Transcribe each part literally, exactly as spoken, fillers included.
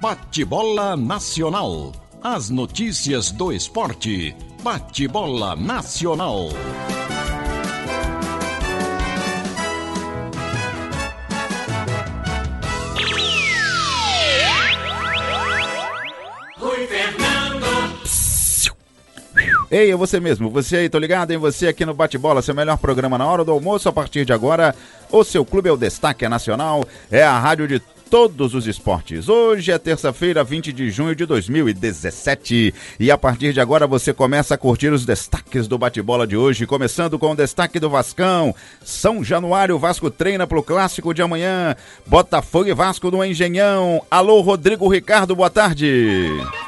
Bate-bola Nacional. As notícias do esporte. Bate-bola Nacional. Rui Fernando. Ei, é você mesmo, você aí, tô ligado em você aqui no Bate-Bola, seu melhor programa na hora do almoço. A partir de agora, o seu clube é o Destaque Nacional, é a rádio de todos os esportes. Hoje é terça-feira, vinte de junho de dois mil e dezessete, e a partir de agora você começa a curtir os destaques do Bate-Bola de hoje, começando com o destaque do Vascão. São Januário, Vasco treina pro clássico de amanhã, Botafogo e Vasco no Engenhão. Alô, Rodrigo Ricardo, boa tarde.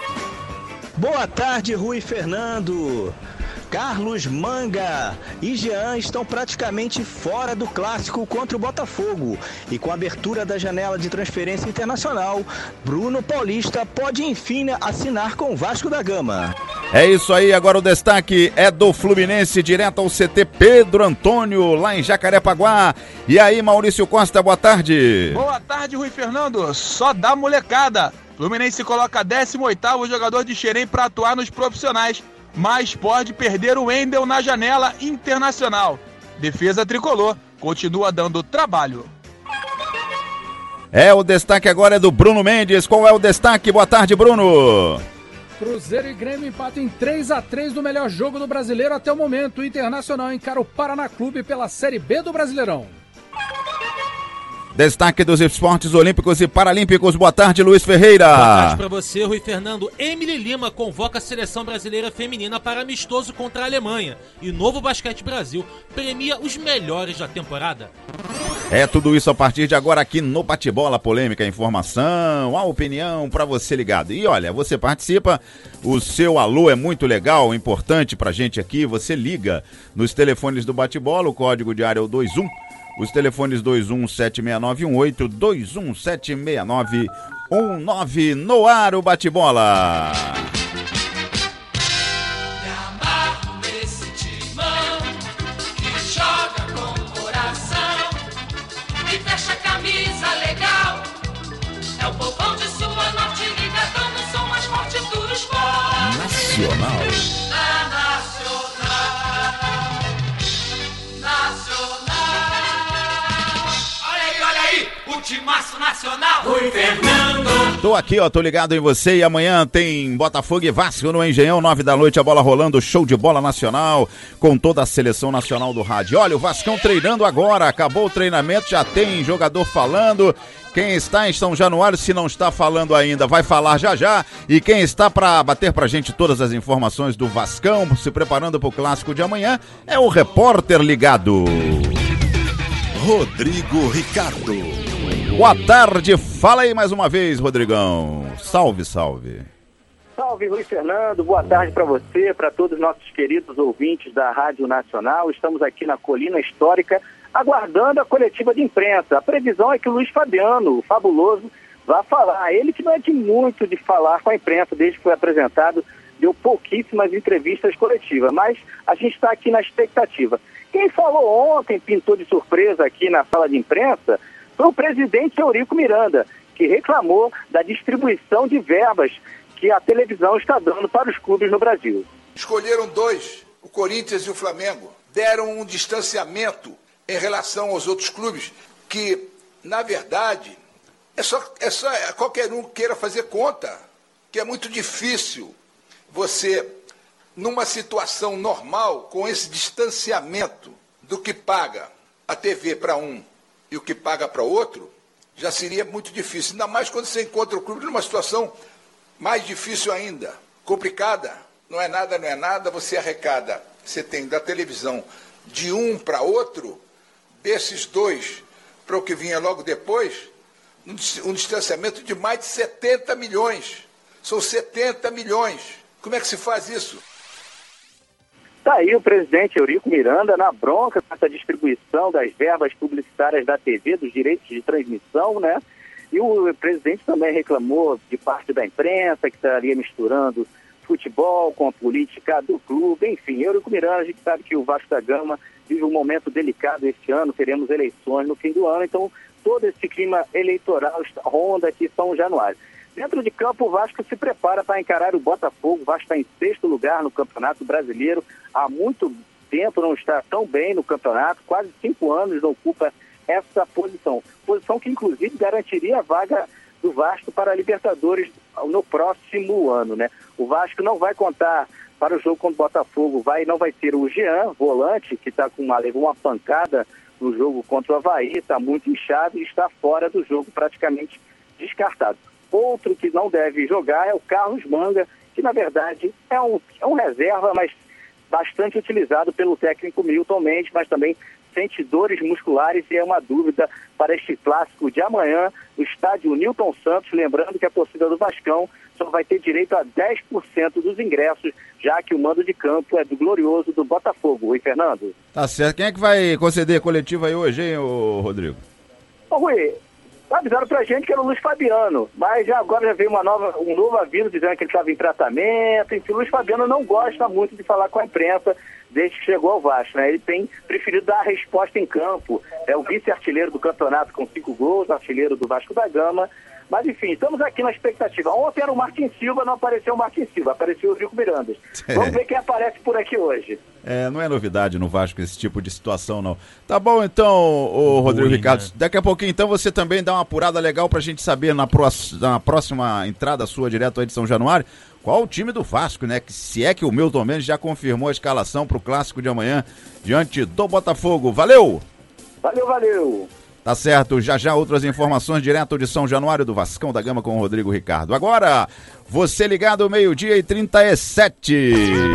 Boa tarde, Rui Fernando. Carlos Manga e Jean estão praticamente fora do clássico contra o Botafogo. E com a abertura da janela de transferência internacional, Bruno Paulista pode enfim assinar com o Vasco da Gama. É isso aí, agora o destaque é do Fluminense, direto ao C T Pedro Antônio, lá em Jacarepaguá. E aí, Maurício Costa, boa tarde. Boa tarde, Rui Fernando. Só dá molecada. Fluminense coloca décimo oitavo jogador de Xerém para atuar nos profissionais, mas pode perder o Wendel na janela internacional. Defesa tricolor continua dando trabalho. É, o destaque agora é do Bruno Mendes. Qual é o destaque? Boa tarde, Bruno. Cruzeiro e Grêmio empatam em três a três no melhor jogo do Brasileiro até o momento. O Internacional encara o Paraná Clube pela Série B do Brasileirão. Destaque dos esportes olímpicos e paralímpicos. Boa tarde, Luiz Ferreira. Boa tarde pra você, Rui Fernando. Emily Lima convoca a seleção brasileira feminina para amistoso contra a Alemanha. E Novo Basquete Brasil premia os melhores da temporada. É tudo isso a partir de agora aqui no Bate-Bola. Polêmica, informação, a opinião pra você ligado. E olha, você participa, o seu alô é muito legal, importante pra gente aqui. Você liga nos telefones do Bate-Bola, o código de área é o dois um. Os telefones dois um sete seis nove um oito, dois um sete seis nove um nove, no ar o Bate-Bola. Nacional. Timaço Nacional, Rui Fernando. Tô aqui, ó, tô ligado em você, e amanhã tem Botafogo e Vasco no Engenhão, nove da noite, a bola rolando, show de bola nacional, com toda a seleção nacional do rádio. Olha, o Vascão treinando agora, acabou o treinamento, já tem jogador falando. Quem está em São Januário, se não está falando ainda, vai falar já já. E quem está para bater pra gente todas as informações do Vascão, se preparando pro clássico de amanhã, é o repórter ligado Rodrigo Ricardo. Boa tarde, fala aí mais uma vez, Rodrigão. Salve, salve. Salve, Rui Fernando, boa tarde para você, para todos os nossos queridos ouvintes da Rádio Nacional. Estamos aqui na Colina Histórica, aguardando a coletiva de imprensa. A previsão é que o Luiz Fabiano, o fabuloso, vá falar. Ele que não é de muito de falar com a imprensa, desde que foi apresentado, deu pouquíssimas entrevistas coletivas, mas a gente está aqui na expectativa. Quem falou ontem, pintou de surpresa aqui na sala de imprensa, foi o presidente Eurico Miranda, que reclamou da distribuição de verbas que a televisão está dando para os clubes no Brasil. Escolheram dois, o Corinthians e o Flamengo. Deram um distanciamento em relação aos outros clubes, que, na verdade, é só, é só qualquer um queira fazer conta, que é muito difícil você, numa situação normal, com esse distanciamento do que paga a T V para um e o que paga para outro, já seria muito difícil. Ainda mais quando você encontra o clube numa situação mais difícil ainda, complicada. Não é nada, não é nada, você arrecada. Você tem da televisão de um para outro, desses dois para o que vinha logo depois, um distanciamento de mais de setenta milhões. São setenta milhões. Como é que se faz isso? Está aí o presidente Eurico Miranda na bronca com essa distribuição das verbas publicitárias da T V, dos direitos de transmissão, né? E o presidente também reclamou de parte da imprensa, que estaria misturando futebol com a política do clube. Enfim, Eurico Miranda, a gente sabe que o Vasco da Gama vive um momento delicado este ano, teremos eleições no fim do ano, então todo esse clima eleitoral ronda aqui em São Januário. Dentro de campo, o Vasco se prepara para encarar o Botafogo. O Vasco está em sexto lugar no Campeonato Brasileiro. Há muito tempo não está tão bem no campeonato, quase cinco anos não ocupa essa posição. Posição que, inclusive, garantiria a vaga do Vasco para a Libertadores no próximo ano, né? O Vasco não vai contar para o jogo contra o Botafogo, vai, não vai ter o Jean, volante, que está com uma, levou uma pancada no jogo contra o Avaí, está muito inchado e está fora do jogo, praticamente descartado. Outro que não deve jogar é o Carlos Manga, que na verdade é um, é um reserva, mas bastante utilizado pelo técnico Milton Mendes, mas também sente dores musculares e é uma dúvida para este clássico de amanhã no estádio Newton Santos. Lembrando que a torcida do Vascão só vai ter direito a dez por cento dos ingressos, já que o mando de campo é do glorioso do Botafogo. Oi, Fernando. Tá certo. Quem é que vai conceder a coletiva aí hoje, hein, ô Rodrigo? Ô, Rui, avisaram pra gente que era o Luiz Fabiano, mas já agora já veio uma nova, um novo aviso dizendo que ele estava em tratamento. Enfim, o Luiz Fabiano não gosta muito de falar com a imprensa desde que chegou ao Vasco, né? Ele tem preferido dar a resposta em campo. É o vice-artilheiro do campeonato com cinco gols, artilheiro do Vasco da Gama. Mas enfim, estamos aqui na expectativa. Ontem era o Martin Silva, não apareceu o Martin Silva, apareceu o Rico Mirandas. Vamos ver quem aparece por aqui hoje. É, não é novidade no Vasco esse tipo de situação, não. Tá bom, então, ô Rodrigo Ruim, Ricardo, né? daqui a pouquinho, então, você também dá uma apurada legal pra gente saber na, pró na próxima entrada sua direto aí de São Januário, qual o time do Vasco, né? Que se é que o Milton Mendes já confirmou a escalação pro clássico de amanhã diante do Botafogo. Valeu! Valeu, valeu! Tá certo, já já outras informações direto de São Januário do Vascão da Gama com o Rodrigo Ricardo. Agora, você ligado meio-dia e trinta e sete.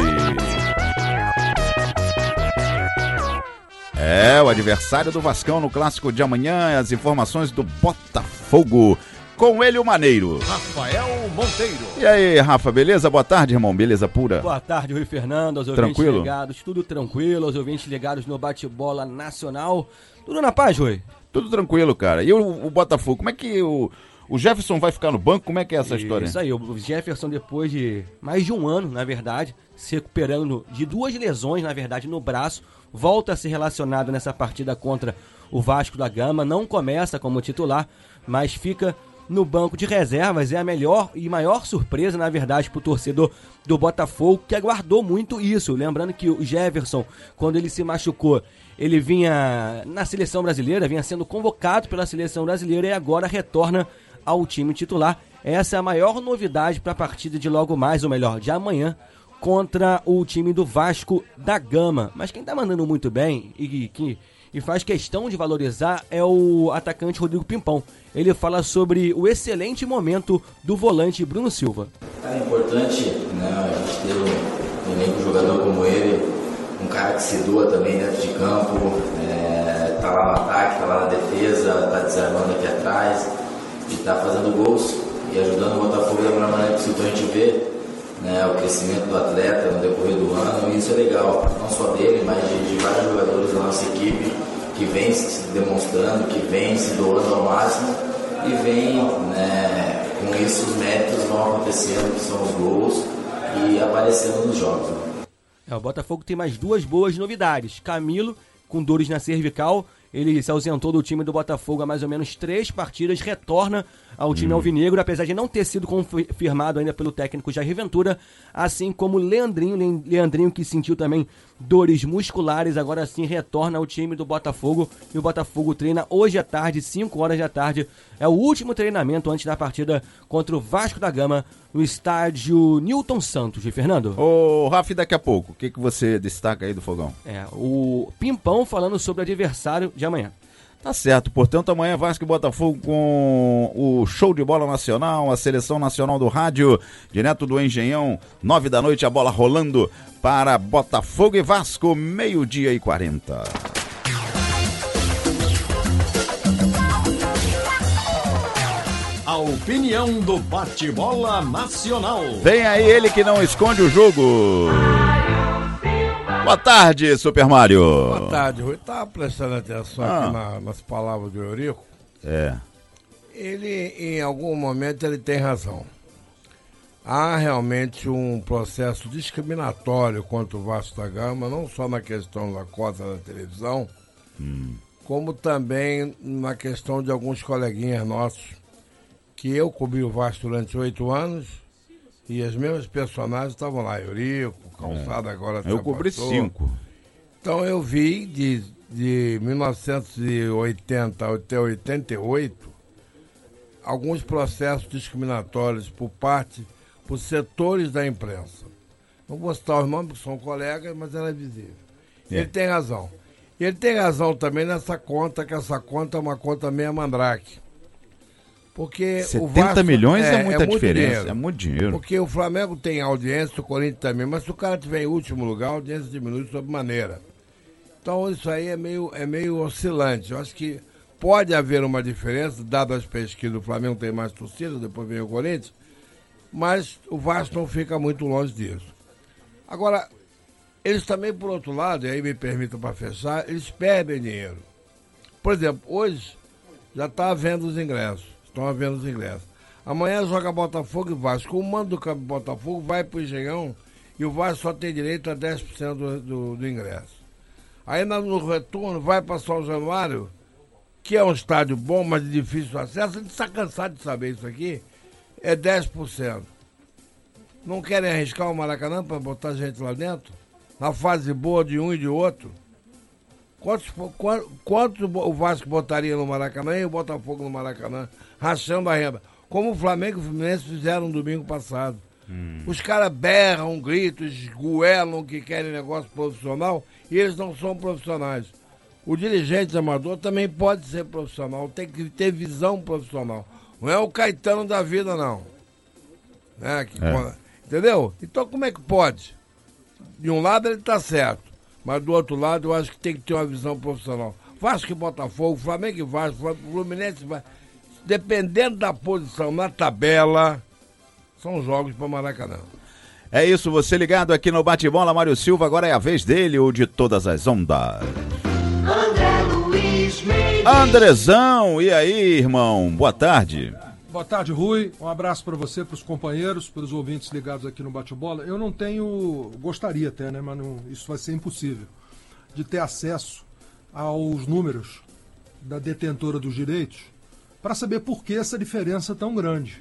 É, o adversário do Vascão no clássico de amanhã, as informações do Botafogo. Com ele, o Maneiro. Rafael Monteiro. E aí, Rafa, beleza? Boa tarde, irmão. Beleza pura? Boa tarde, Rui Fernando, aos ouvintes Tranquilo? ligados. Tudo tranquilo, aos ouvintes ligados no bate-bola nacional. Tudo na paz, Rui? Tudo tranquilo, cara. E o, o Botafogo, como é que o, o Jefferson vai ficar no banco? Como é que é essa história? Isso aí, o Jefferson, depois de mais de um ano, na verdade, se recuperando de duas lesões, na verdade, no braço, volta a ser relacionado nessa partida contra o Vasco da Gama. Não começa como titular, mas fica no banco de reservas. É a melhor e maior surpresa, na verdade, para o torcedor do Botafogo, que aguardou muito isso. Lembrando que o Jefferson, quando ele se machucou, ele vinha na seleção brasileira, vinha sendo convocado pela seleção brasileira e agora retorna ao time titular. Essa é a maior novidade para a partida de logo mais, ou melhor, de amanhã, contra o time do Vasco da Gama. Mas quem está mandando muito bem e que e faz questão de valorizar é o atacante Rodrigo Pimpão. Ele fala sobre o excelente momento do volante Bruno Silva. É importante, né, a gente ter um elenco jogador como ele, um cara que se doa também dentro de campo, é, tá lá no ataque, tá lá na defesa, tá desarmando aqui atrás e tá fazendo gols e ajudando o Botafogo da melhor maneira possível pra gente ver, né, o crescimento do atleta no decorrer do ano, e isso é legal, não só dele, mas de, de vários jogadores da nossa equipe que vem se demonstrando, que vem se doando ao máximo e vem, né, com isso os méritos vão acontecendo, que são os gols, e aparecendo nos jogos. Né? É, o Botafogo tem mais duas boas novidades. Camilo, com dores na cervical, ele se ausentou do time do Botafogo há mais ou menos três partidas, retorna ao time hum. alvinegro, apesar de não ter sido confirmado ainda pelo técnico Jair Ventura, assim como Leandrinho, Leandrinho que sentiu também dores musculares, agora sim retorna ao time do Botafogo, e o Botafogo treina hoje à tarde, cinco horas da tarde, é o último treinamento antes da partida contra o Vasco da Gama, no estádio Newton Santos, de Fernando. Ô, Rafa, daqui a pouco, o que, que você destaca aí do Fogão? É, o Pimpão falando sobre o adversário de amanhã. Tá certo, portanto, amanhã Vasco e Botafogo com o show de bola nacional, a seleção nacional do rádio, direto do Engenhão, nove da noite, a bola rolando para Botafogo e Vasco, meio-dia e quarenta. A opinião do bate-bola nacional. Vem aí ele que não esconde o jogo. Boa tarde, Super Mario. Boa tarde, Rui. Estava prestando atenção ah. aqui na, nas palavras do Eurico. É. Ele, em algum momento, ele tem razão. Há realmente um processo discriminatório contra o Vasco da Gama, não só na questão da cota da televisão, hum. como também na questão de alguns coleguinhas nossos que eu cobri o Vasco durante oito anos e as mesmas personagens estavam lá, Eurico, Calçada, é. agora eu cobri passou. cinco. Então eu vi de, de mil novecentos e oitenta até oitenta e oito alguns processos discriminatórios por parte, por setores da imprensa. Não vou citar os nomes, porque são colegas, mas ela é visível. É. Ele tem razão. Ele tem razão também nessa conta, que essa conta é uma conta meia mandrake. Porque setenta o Vasco milhões é, é muita é diferença, dinheiro. é muito dinheiro. Porque o Flamengo tem audiência, o Corinthians também, mas se o cara estiver em último lugar, a audiência diminui sob maneira. Então isso aí é meio, é meio oscilante. Eu acho que pode haver uma diferença, dado as pesquisas, o Flamengo tem mais torcida, depois vem o Corinthians, mas o Vasco não fica muito longe disso. Agora, eles também, por outro lado, e aí me permitam para fechar, eles perdem dinheiro. Por exemplo, hoje já está havendo os ingressos, estão havendo os ingressos. Amanhã joga Botafogo e Vasco. O mando do campo Botafogo vai para o Engenhão e o Vasco só tem direito a dez por cento do, do, do ingresso. Aí no retorno vai para São Januário, que é um estádio bom, mas de difícil acesso. A gente está cansado de saber isso aqui, é dez por cento. Não querem arriscar o Maracanã para botar gente lá dentro? Na fase boa de um e de outro? Quantos, quantos, quantos o Vasco botaria no Maracanã e o Botafogo no Maracanã, rachando a renda? Como o Flamengo e o Fluminense fizeram no domingo passado. Hum. Os caras berram, gritam, esgoelam que querem negócio profissional e eles não são profissionais. O dirigente amador também pode ser profissional, tem que ter visão profissional. Não é o Caetano da vida, não. Né? Que, é. Entendeu? Então como é que pode? De um lado ele está certo, mas do outro lado eu acho que tem que ter uma visão profissional. Vasco e Botafogo, Flamengo e Vasco, Fluminense, dependendo da posição na tabela, são jogos para Maracanã. É isso, você ligado aqui no Bate-Bola, Mário Silva, agora é a vez dele, o de todas as ondas. André Luiz Mendes. Andrezão, e aí, irmão? Boa tarde. Boa tarde, Rui. Um abraço para você, para os companheiros, para os ouvintes ligados aqui no Bate-Bola. Eu não tenho, gostaria até, né, mas não, isso vai ser impossível, de ter acesso aos números da detentora dos direitos para saber por que essa diferença tão grande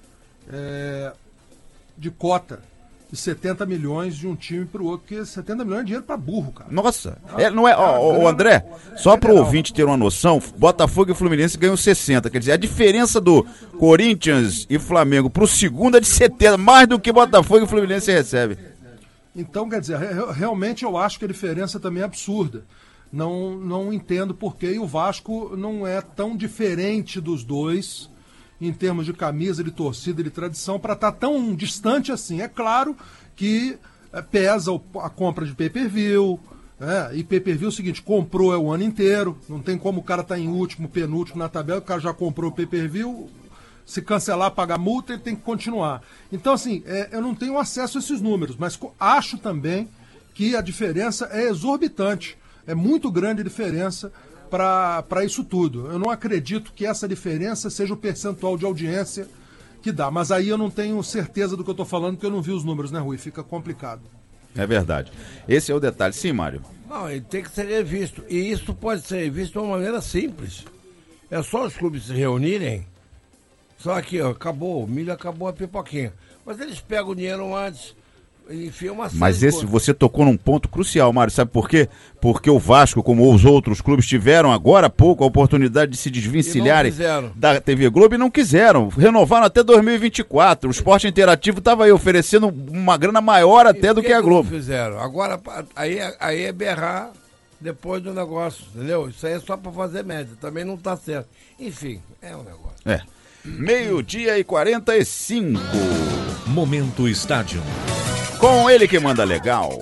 é, de cota de setenta milhões de um time para o outro, porque setenta milhões é dinheiro para burro, cara. Nossa, é, não é, ó, ó, André, só para o ouvinte ter uma noção, Botafogo e Fluminense ganham sessenta, quer dizer, a diferença do Corinthians e Flamengo para o segundo é de setenta, mais do que Botafogo e Fluminense recebe. Então, quer dizer, realmente eu acho que a diferença também é absurda. Não, não entendo por que o Vasco não é tão diferente dos dois em termos de camisa, de torcida, de tradição, para estar tão distante assim. É claro que é, pesa o, a compra de pay-per-view, né? E pay-per-view é o seguinte, comprou é o ano inteiro, não tem como o cara estar tá em último, penúltimo na tabela, o cara já comprou o pay-per-view, se cancelar, pagar multa, ele tem que continuar. Então, assim, é, eu não tenho acesso a esses números, mas acho também que a diferença é exorbitante, é muito grande a diferença para isso tudo. Eu não acredito que essa diferença seja o percentual de audiência que dá, mas aí eu não tenho certeza do que eu estou falando, porque eu não vi os números, né, Rui? Fica complicado. É verdade. Esse é o detalhe. Sim, Mário? Não, ele tem que ser visto, e isso pode ser visto de uma maneira simples. É só os clubes se reunirem, só aqui, ó, acabou, o milho acabou a pipoquinha. Mas eles pegam o dinheiro antes, enfim, uma Mas esse, você tocou num ponto crucial, Mário, sabe por quê? Porque o Vasco, como os outros clubes, tiveram agora há pouco a oportunidade de se desvencilharem da T V Globo e não quiseram. Renovaram até dois mil e vinte e quatro. O Esporte Interativo estava aí oferecendo uma grana maior até do que, que a Globo. Não fizeram. Agora, aí, aí é berrar depois do negócio, entendeu? Isso aí é só para fazer média, também não está certo. Enfim, é um negócio. É. Meio-dia e quarenta e cinco. Momento Estádio. Com ele que manda legal.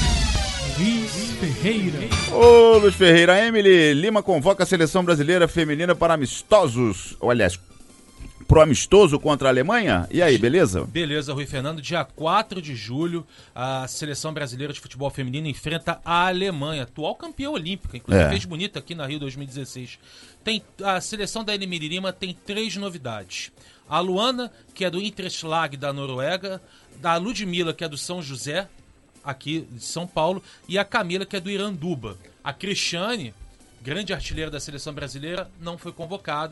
Luiz Ferreira. Ô, Luiz Ferreira, Emily Lima convoca a seleção brasileira feminina para amistosos, ou aliás, pro amistoso contra a Alemanha. E aí, beleza? Beleza, Rui Fernando. Dia quatro de julho, a seleção brasileira de futebol feminino enfrenta a Alemanha, atual campeã olímpica, inclusive é. fez bonita aqui na Rio dois mil e dezesseis. Tem, a seleção da Emily Lima tem três novidades. A Luana, que é do Interslag da Noruega, da Ludmilla, que é do São José, aqui de São Paulo, e a Camila, que é do Iranduba. A Cristiane, grande artilheira da seleção brasileira, não foi convocada,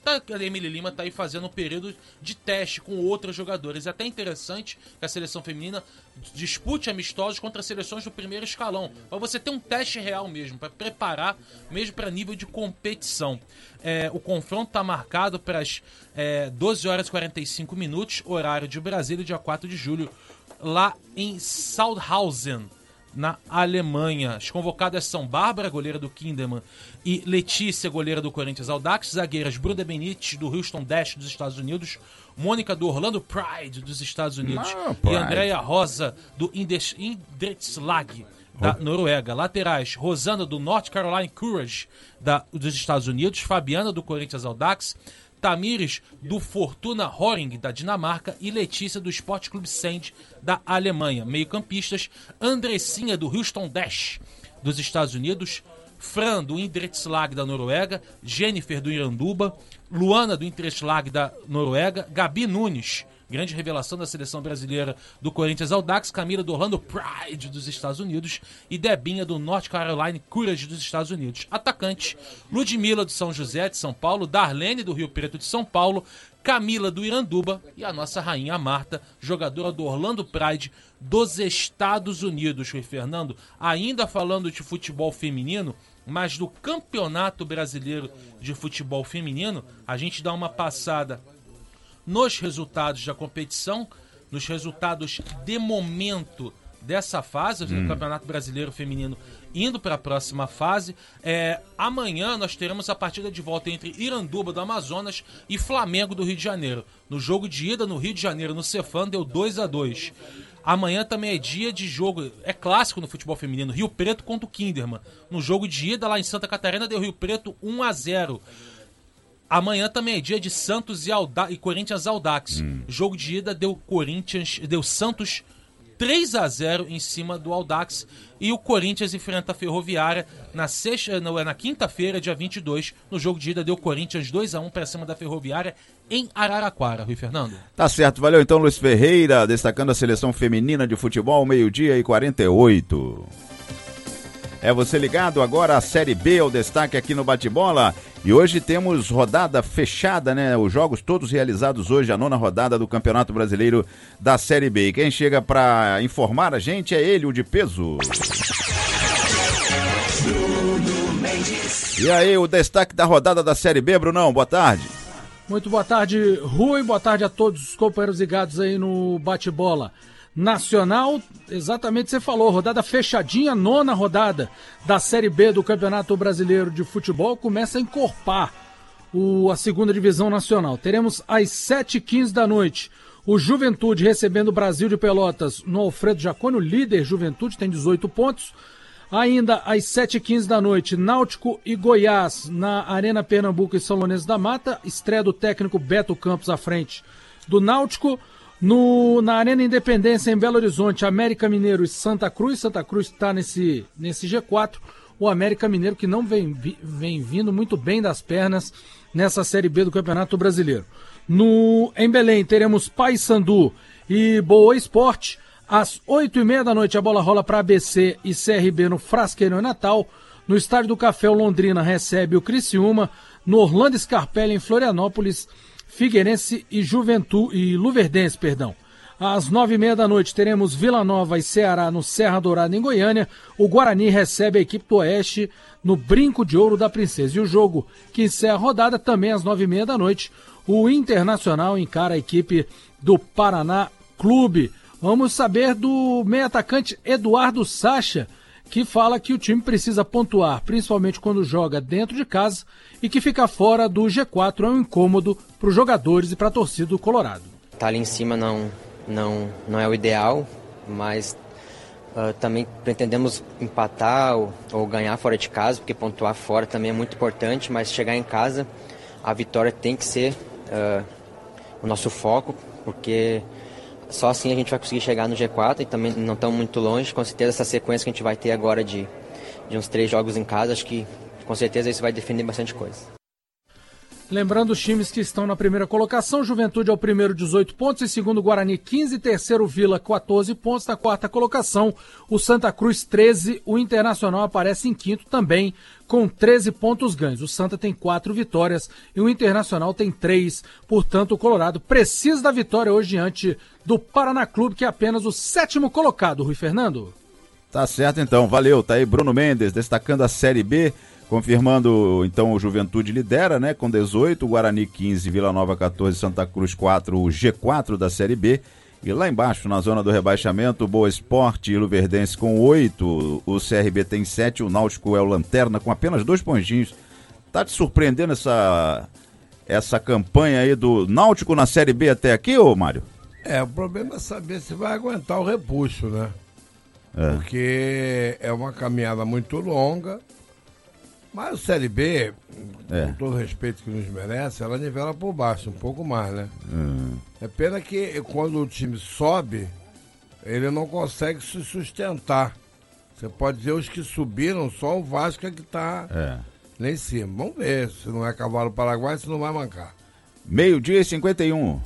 tá, a Emily Lima está aí fazendo um período de teste com outros jogadores. É até interessante que a seleção feminina dispute amistosos contra seleções do primeiro escalão, para você ter um teste real mesmo, para preparar mesmo para nível de competição. É, o confronto está marcado para as é, doze horas e quarenta e cinco minutos, horário de Brasília, dia quatro de julho, lá em Sandhausen, na Alemanha. As convocadas são Bárbara, goleira do Kinderman, e Letícia, goleira do Corinthians Audax. Zagueiras Bruna Benítez, do Houston Dash dos Estados Unidos, Mônica, do Orlando Pride dos Estados Unidos, Ah, e Pride. Andréia Rosa, do Indes- Idrettslag da Noruega. Laterais, Rosana, do North Carolina Courage da, dos Estados Unidos, Fabiana, do Corinthians Audax, Tamires, do Fortuna Horing, da Dinamarca, e Letícia, do Sport Club Sand, da Alemanha. Meio-campistas, Andressinha, do Houston Dash, dos Estados Unidos, Fran, do Idrettslag, da Noruega, Jennifer, do Iranduba, Luana, do Idrettslag, da Noruega, Gabi Nunes, grande revelação da seleção brasileira, do Corinthians Audax, Camila, do Orlando Pride, dos Estados Unidos, e Debinha, do North Carolina Courage, dos Estados Unidos. Atacantes, Ludmila, do São José, de São Paulo, Darlene, do Rio Preto, de São Paulo, Camila, do Iranduba, e a nossa rainha Marta, jogadora do Orlando Pride, dos Estados Unidos. Rui Fernando, ainda falando de futebol feminino, mas do Campeonato Brasileiro de Futebol Feminino, a gente dá uma passada nos resultados da competição, nos resultados de momento dessa fase, hum. o Campeonato Brasileiro Feminino indo para a próxima fase. É, amanhã nós teremos a partida de volta entre Iranduba do Amazonas e Flamengo do Rio de Janeiro. No jogo de ida no Rio de Janeiro, no Cefam, deu dois a dois. Amanhã também é dia de jogo, é clássico no futebol feminino, Rio Preto contra o Kinderman. No jogo de ida lá em Santa Catarina deu Rio Preto um a zero. Amanhã também é dia de Santos e, Alda- e Corinthians Audax. Hum. Jogo de ida deu Corinthians, deu Santos três a zero em cima do Audax. E o Corinthians enfrenta a Ferroviária na, sexta, não, na quinta-feira, dia vinte e dois. No jogo de ida deu Corinthians dois a um para cima da Ferroviária em Araraquara. Rui Fernando. Tá certo, valeu então Luiz Ferreira, destacando a seleção feminina de futebol, meio-dia e quarenta e oito. É você ligado agora à Série B, o destaque aqui no Bate-Bola. E hoje temos rodada fechada, né? Os jogos todos realizados hoje, a nona rodada do Campeonato Brasileiro da Série B. E quem chega para informar a gente é ele, o de peso. E aí, o destaque da rodada da Série B, Brunão, boa tarde. Muito boa tarde, Rui, boa tarde a todos os companheiros ligados aí no Bate-Bola Nacional. Exatamente, você falou, rodada fechadinha, nona rodada da Série B do Campeonato Brasileiro de Futebol, começa a encorpar o, a segunda divisão nacional. Teremos às sete e quinze da noite o Juventude recebendo o Brasil de Pelotas no Alfredo Jaconi, o líder Juventude, tem dezoito pontos. Ainda às sete e quinze da noite, Náutico e Goiás na Arena Pernambuco e São Lourenço da Mata, estreia do técnico Beto Campos à frente do Náutico. No, na Arena Independência, em Belo Horizonte, América Mineiro e Santa Cruz. Santa Cruz está nesse, nesse G quatro. O América Mineiro que não vem, vem vindo muito bem das pernas nessa Série B do Campeonato Brasileiro. No, em Belém, teremos Paysandu e Boa Esporte. Às oito e meia da noite, a bola rola para A B C e C R B no Frasqueirão, em Natal. No Estádio do Café, o Londrina recebe o Criciúma. No Orlando Scarpelli, em Florianópolis, Figueirense e Juventude e Luverdense, perdão. Às nove e meia da noite teremos Vila Nova e Ceará no Serra Dourada, em Goiânia. O Guarani recebe a equipe do Oeste no Brinco de Ouro da Princesa. E o jogo que encerra a rodada também às nove e meia da noite, o Internacional encara a equipe do Paraná Clube. Vamos saber do meio-atacante Eduardo Sacha, que fala que o time precisa pontuar, principalmente quando joga dentro de casa, e que ficar fora do G quatro é um incômodo para os jogadores e para a torcida do Colorado. Tá ali em cima não, não, não é o ideal, mas uh, também pretendemos empatar ou, ou ganhar fora de casa, porque pontuar fora também é muito importante, mas chegar em casa, a vitória tem que ser uh, o nosso foco, porque só assim a gente vai conseguir chegar no G quatro e também não estamos muito longe. Com certeza essa sequência que a gente vai ter agora de, de uns três jogos em casa, acho que com certeza isso vai definir bastante coisa. Lembrando os times que estão na primeira colocação, Juventude é o primeiro, dezoito pontos, em segundo Guarani quinze, terceiro Vila quatorze pontos, na quarta colocação o Santa Cruz treze, o Internacional aparece em quinto também com treze pontos ganhos. O Santa tem quatro vitórias e o Internacional tem três, portanto o Colorado precisa da vitória hoje diante do Paraná Clube, que é apenas o sétimo colocado, Rui Fernando. Tá certo então, valeu, tá aí Bruno Mendes destacando a Série B. Confirmando, então, o Juventude lidera, né, com dezoito, o Guarani quinze, Vila Nova quatorze, Santa Cruz quatro, o G quatro da Série B. E lá embaixo, na zona do rebaixamento, Boa Esporte e Luverdense com oito, o C R B tem sete, o Náutico é o lanterna com apenas dois pontinhos. Tá te surpreendendo essa, essa campanha aí do Náutico na Série B até aqui, ô Mário? É, o problema é saber se vai aguentar o repuxo, né? É. Porque é uma caminhada muito longa. Mas o Série B, é. com todo o respeito que nos merece, ela nivela por baixo, um pouco mais, né? Hum. É pena que quando o time sobe, ele não consegue se sustentar. Você pode dizer os que subiram, só o Vasco é que está é. lá em cima. Vamos ver se não é cavalo paraguai, se não vai mancar. Meio-dia e cinquenta e um.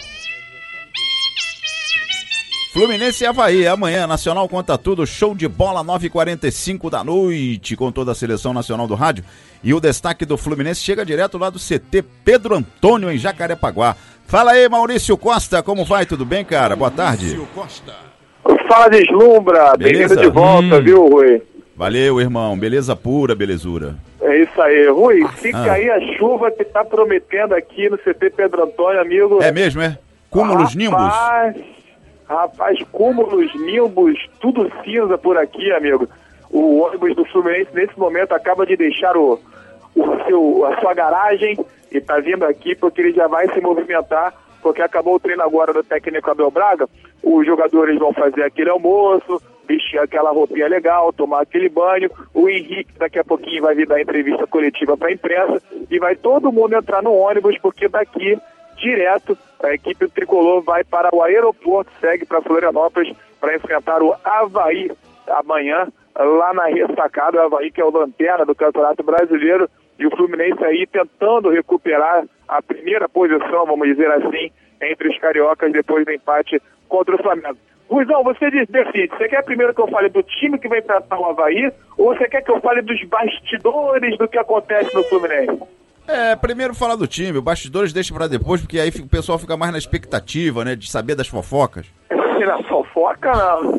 Fluminense e Avaí, amanhã, Nacional conta tudo, show de bola, nove e quarenta e cinco da noite, com toda a Seleção Nacional do Rádio. E o destaque do Fluminense chega direto lá do C T Pedro Antônio, em Jacarepaguá. Fala aí, Maurício Costa, como vai? Tudo bem, cara? Boa tarde. Maurício Costa. Fala, Deslumbra, bem-vindo de volta, hum. viu, Rui? Valeu, irmão, beleza pura, belezura. É isso aí, Rui, se ah. cair a chuva que tá prometendo aqui no C T Pedro Antônio, amigo... É mesmo, é? Cúmulos nimbus? Rapaz, cúmulos, nimbus, tudo cinza por aqui, amigo. O ônibus do Fluminense, nesse momento, acaba de deixar o, o seu, a sua garagem e tá vindo aqui porque ele já vai se movimentar, porque acabou o treino agora do técnico Abel Braga. Os jogadores vão fazer aquele almoço, vestir aquela roupinha legal, tomar aquele banho. O Henrique daqui a pouquinho vai vir dar entrevista coletiva para a imprensa e vai todo mundo entrar no ônibus, porque daqui... direto, a equipe do Tricolor vai para o aeroporto, segue para Florianópolis para enfrentar o Avaí amanhã, lá na ressacada. O Avaí, que é o lanterna do Campeonato Brasileiro, e o Fluminense aí tentando recuperar a primeira posição, vamos dizer assim, entre os cariocas depois do empate contra o Flamengo. Ruizão, você decide, você quer primeiro que eu fale do time que vai enfrentar o Avaí, ou você quer que eu fale dos bastidores do que acontece no Fluminense? É, primeiro falar do time, o bastidores deixa pra depois, porque aí o pessoal fica mais na expectativa, né, de saber das fofocas. Na fofoca, não.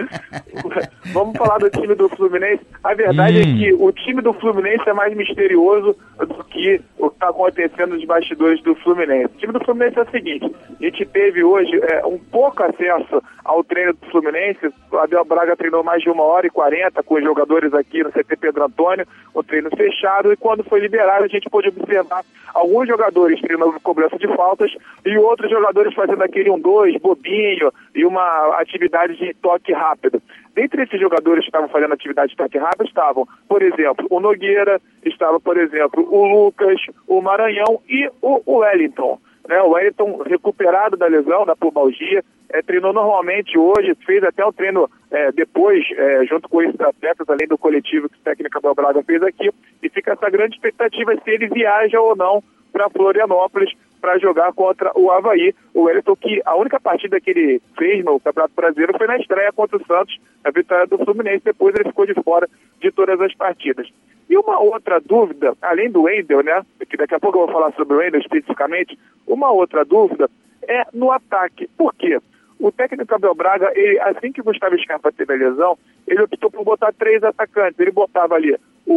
Vamos falar do time do Fluminense. A verdade hum. é que o time do Fluminense é mais misterioso do que o que está acontecendo nos bastidores do Fluminense. O time do Fluminense é o seguinte, a gente teve hoje é, um pouco acesso ao treino do Fluminense. O Abel Braga treinou mais de uma hora e quarenta com os jogadores aqui no C T Pedro Antônio, um treino fechado, e quando foi liberado a gente pôde observar alguns jogadores treinando cobrança de faltas e outros jogadores fazendo aquele um dois, bobinho, e uma atividade de toque rápido. Dentre esses jogadores que estavam fazendo atividade de toque rápido estavam, por exemplo, o Nogueira, estava, por exemplo, o Lucas, o Maranhão e o Wellington. Né? O Wellington, recuperado da lesão, da pubalgia, é, treinou normalmente hoje, fez até o treino é, depois, é, junto com esses atletas, além do coletivo que o técnico Abel Braga fez aqui, e fica essa grande expectativa se ele viaja ou não para Florianópolis para jogar contra o Avaí. O Wellington, que a única partida que ele fez no Campeonato Brasileiro foi na estreia contra o Santos, a vitória do Fluminense, depois ele ficou de fora de todas as partidas. E uma outra dúvida, além do Wendel, né, que daqui a pouco eu vou falar sobre o Wendel especificamente, uma outra dúvida é no ataque. Por quê? O técnico Abel Braga, ele, assim que o Gustavo Scarpa teve a lesão, ele optou por botar três atacantes. Ele botava ali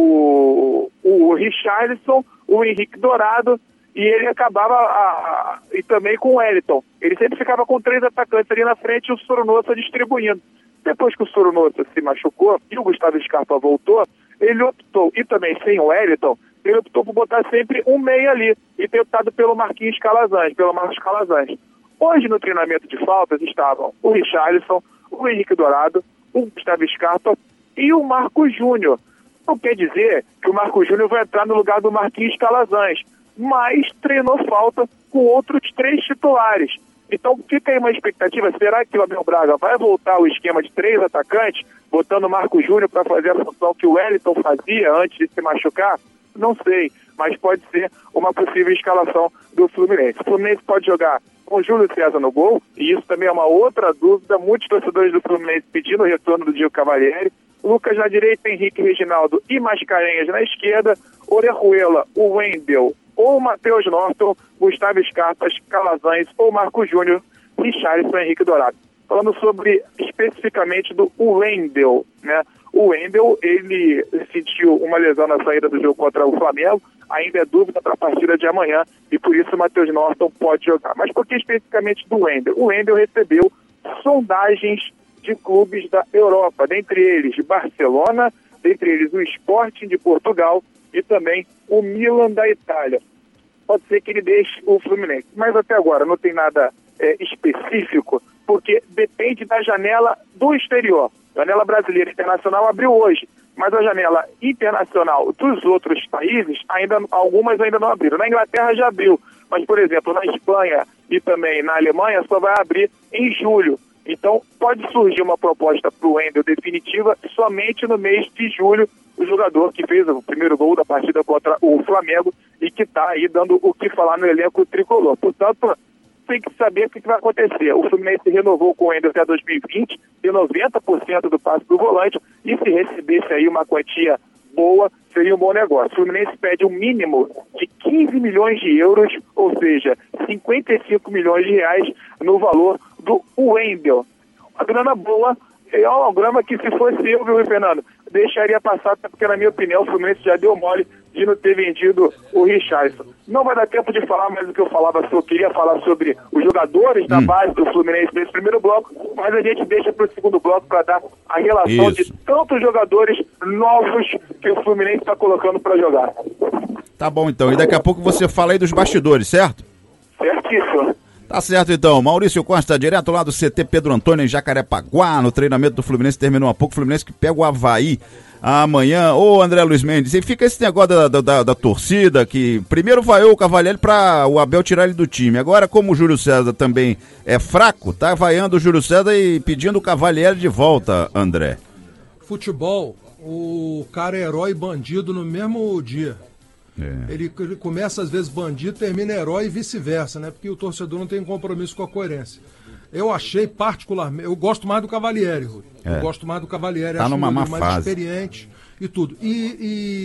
o, o Richarlison, o Henrique Dourado, e ele acabava a, a, e também com o Wellington. Ele sempre ficava com três atacantes ali na frente e o Sornosa distribuindo. Depois que o Sornosa se machucou e o Gustavo Scarpa voltou, ele optou, e também sem o Wellington, ele optou por botar sempre um meia ali e ter optado pelo Marquinhos Calazans, pelo Marcos Calazans. Hoje no treinamento de faltas estavam o Richarlison, o Henrique Dourado, o Gustavo Scarpa e o Marco Júnior. Não quer dizer que o Marco Júnior vai entrar no lugar do Marquinhos Calazans, mas treinou falta com outros três titulares. Então fica aí uma expectativa, será que o Abel Braga vai voltar ao esquema de três atacantes, botando o Marco Júnior para fazer a função que o Wellington fazia antes de se machucar? Não sei, mas pode ser uma possível escalação do Fluminense. O Fluminense pode jogar com Júlio César no gol, e isso também é uma outra dúvida. Muitos torcedores do Fluminense pedindo o retorno do Diego Cavalieri. Lucas na direita, Henrique Reginaldo e Mascarenhas na esquerda, Orejuela, o Wendel ou Matheus Norton, Gustavo Scarpa, Calazans ou Marco Júnior, Richarlison e Henrique Dourado. Falando sobre especificamente do Wendel, né? O Wendel, ele sentiu uma lesão na saída do jogo contra o Flamengo, ainda é dúvida para a partida de amanhã, e por isso o Matheus Norton pode jogar. Mas por que especificamente do Wendel? O Wendel recebeu sondagens de clubes da Europa, dentre eles Barcelona, dentre eles o Sporting de Portugal e também o Milan da Itália. Pode ser que ele deixe o Fluminense, mas até agora não tem nada é, específico, porque depende da janela do exterior. A janela brasileira internacional abriu hoje, mas a janela internacional dos outros países, ainda, algumas ainda não abriram. Na Inglaterra já abriu, mas, por exemplo, na Espanha e também na Alemanha só vai abrir em julho. Então, pode surgir uma proposta para o Wendel definitiva somente no mês de julho, o jogador que fez o primeiro gol da partida contra o Flamengo e que está aí dando o que falar no elenco tricolor. Portanto, tem que saber o que vai acontecer. O Fluminense renovou com o Wendel até dois mil e vinte, tem noventa por cento do passe do volante, e se recebesse aí uma quantia boa, seria um bom negócio. O Fluminense pede um mínimo de quinze milhões de euros, ou seja, cinquenta e cinco milhões de reais no valor do Wendel. Uma grana boa, é uma grana que, se fosse eu, viu, Fernando, deixaria passar, até porque, na minha opinião, o Fluminense já deu mole de não ter vendido o Richarlison. Não vai dar tempo de falar mais do que eu falava, eu queria falar sobre os jogadores da hum. base do Fluminense nesse primeiro bloco, mas a gente deixa para o segundo bloco para dar a relação Isso. de tantos jogadores novos que o Fluminense está colocando para jogar. Tá bom, então. E daqui a pouco você fala aí dos bastidores, certo? Certíssimo. Tá certo, então. Maurício Costa, direto lá do C T Pedro Antônio, em Jacarepaguá, no treinamento do Fluminense, terminou há pouco. O Fluminense que pega o Avaí amanhã. Ô, André Luiz Mendes, e fica esse negócio da, da, da, da torcida, que primeiro vaiou o Cavalieri pra o Abel tirar ele do time. Agora, como o Júlio César também é fraco, tá vaiando o Júlio César e pedindo o Cavalieri de volta, André. Futebol, o cara é herói e bandido no mesmo dia. É. Ele, ele começa às vezes bandido, termina herói e vice-versa, né? Porque o torcedor não tem compromisso com a coerência. Eu achei particularmente, eu gosto mais do Cavalieri, Rui. É. Eu gosto mais do Cavalieri, tá acho numa um má mais fase. experiente e tudo. E,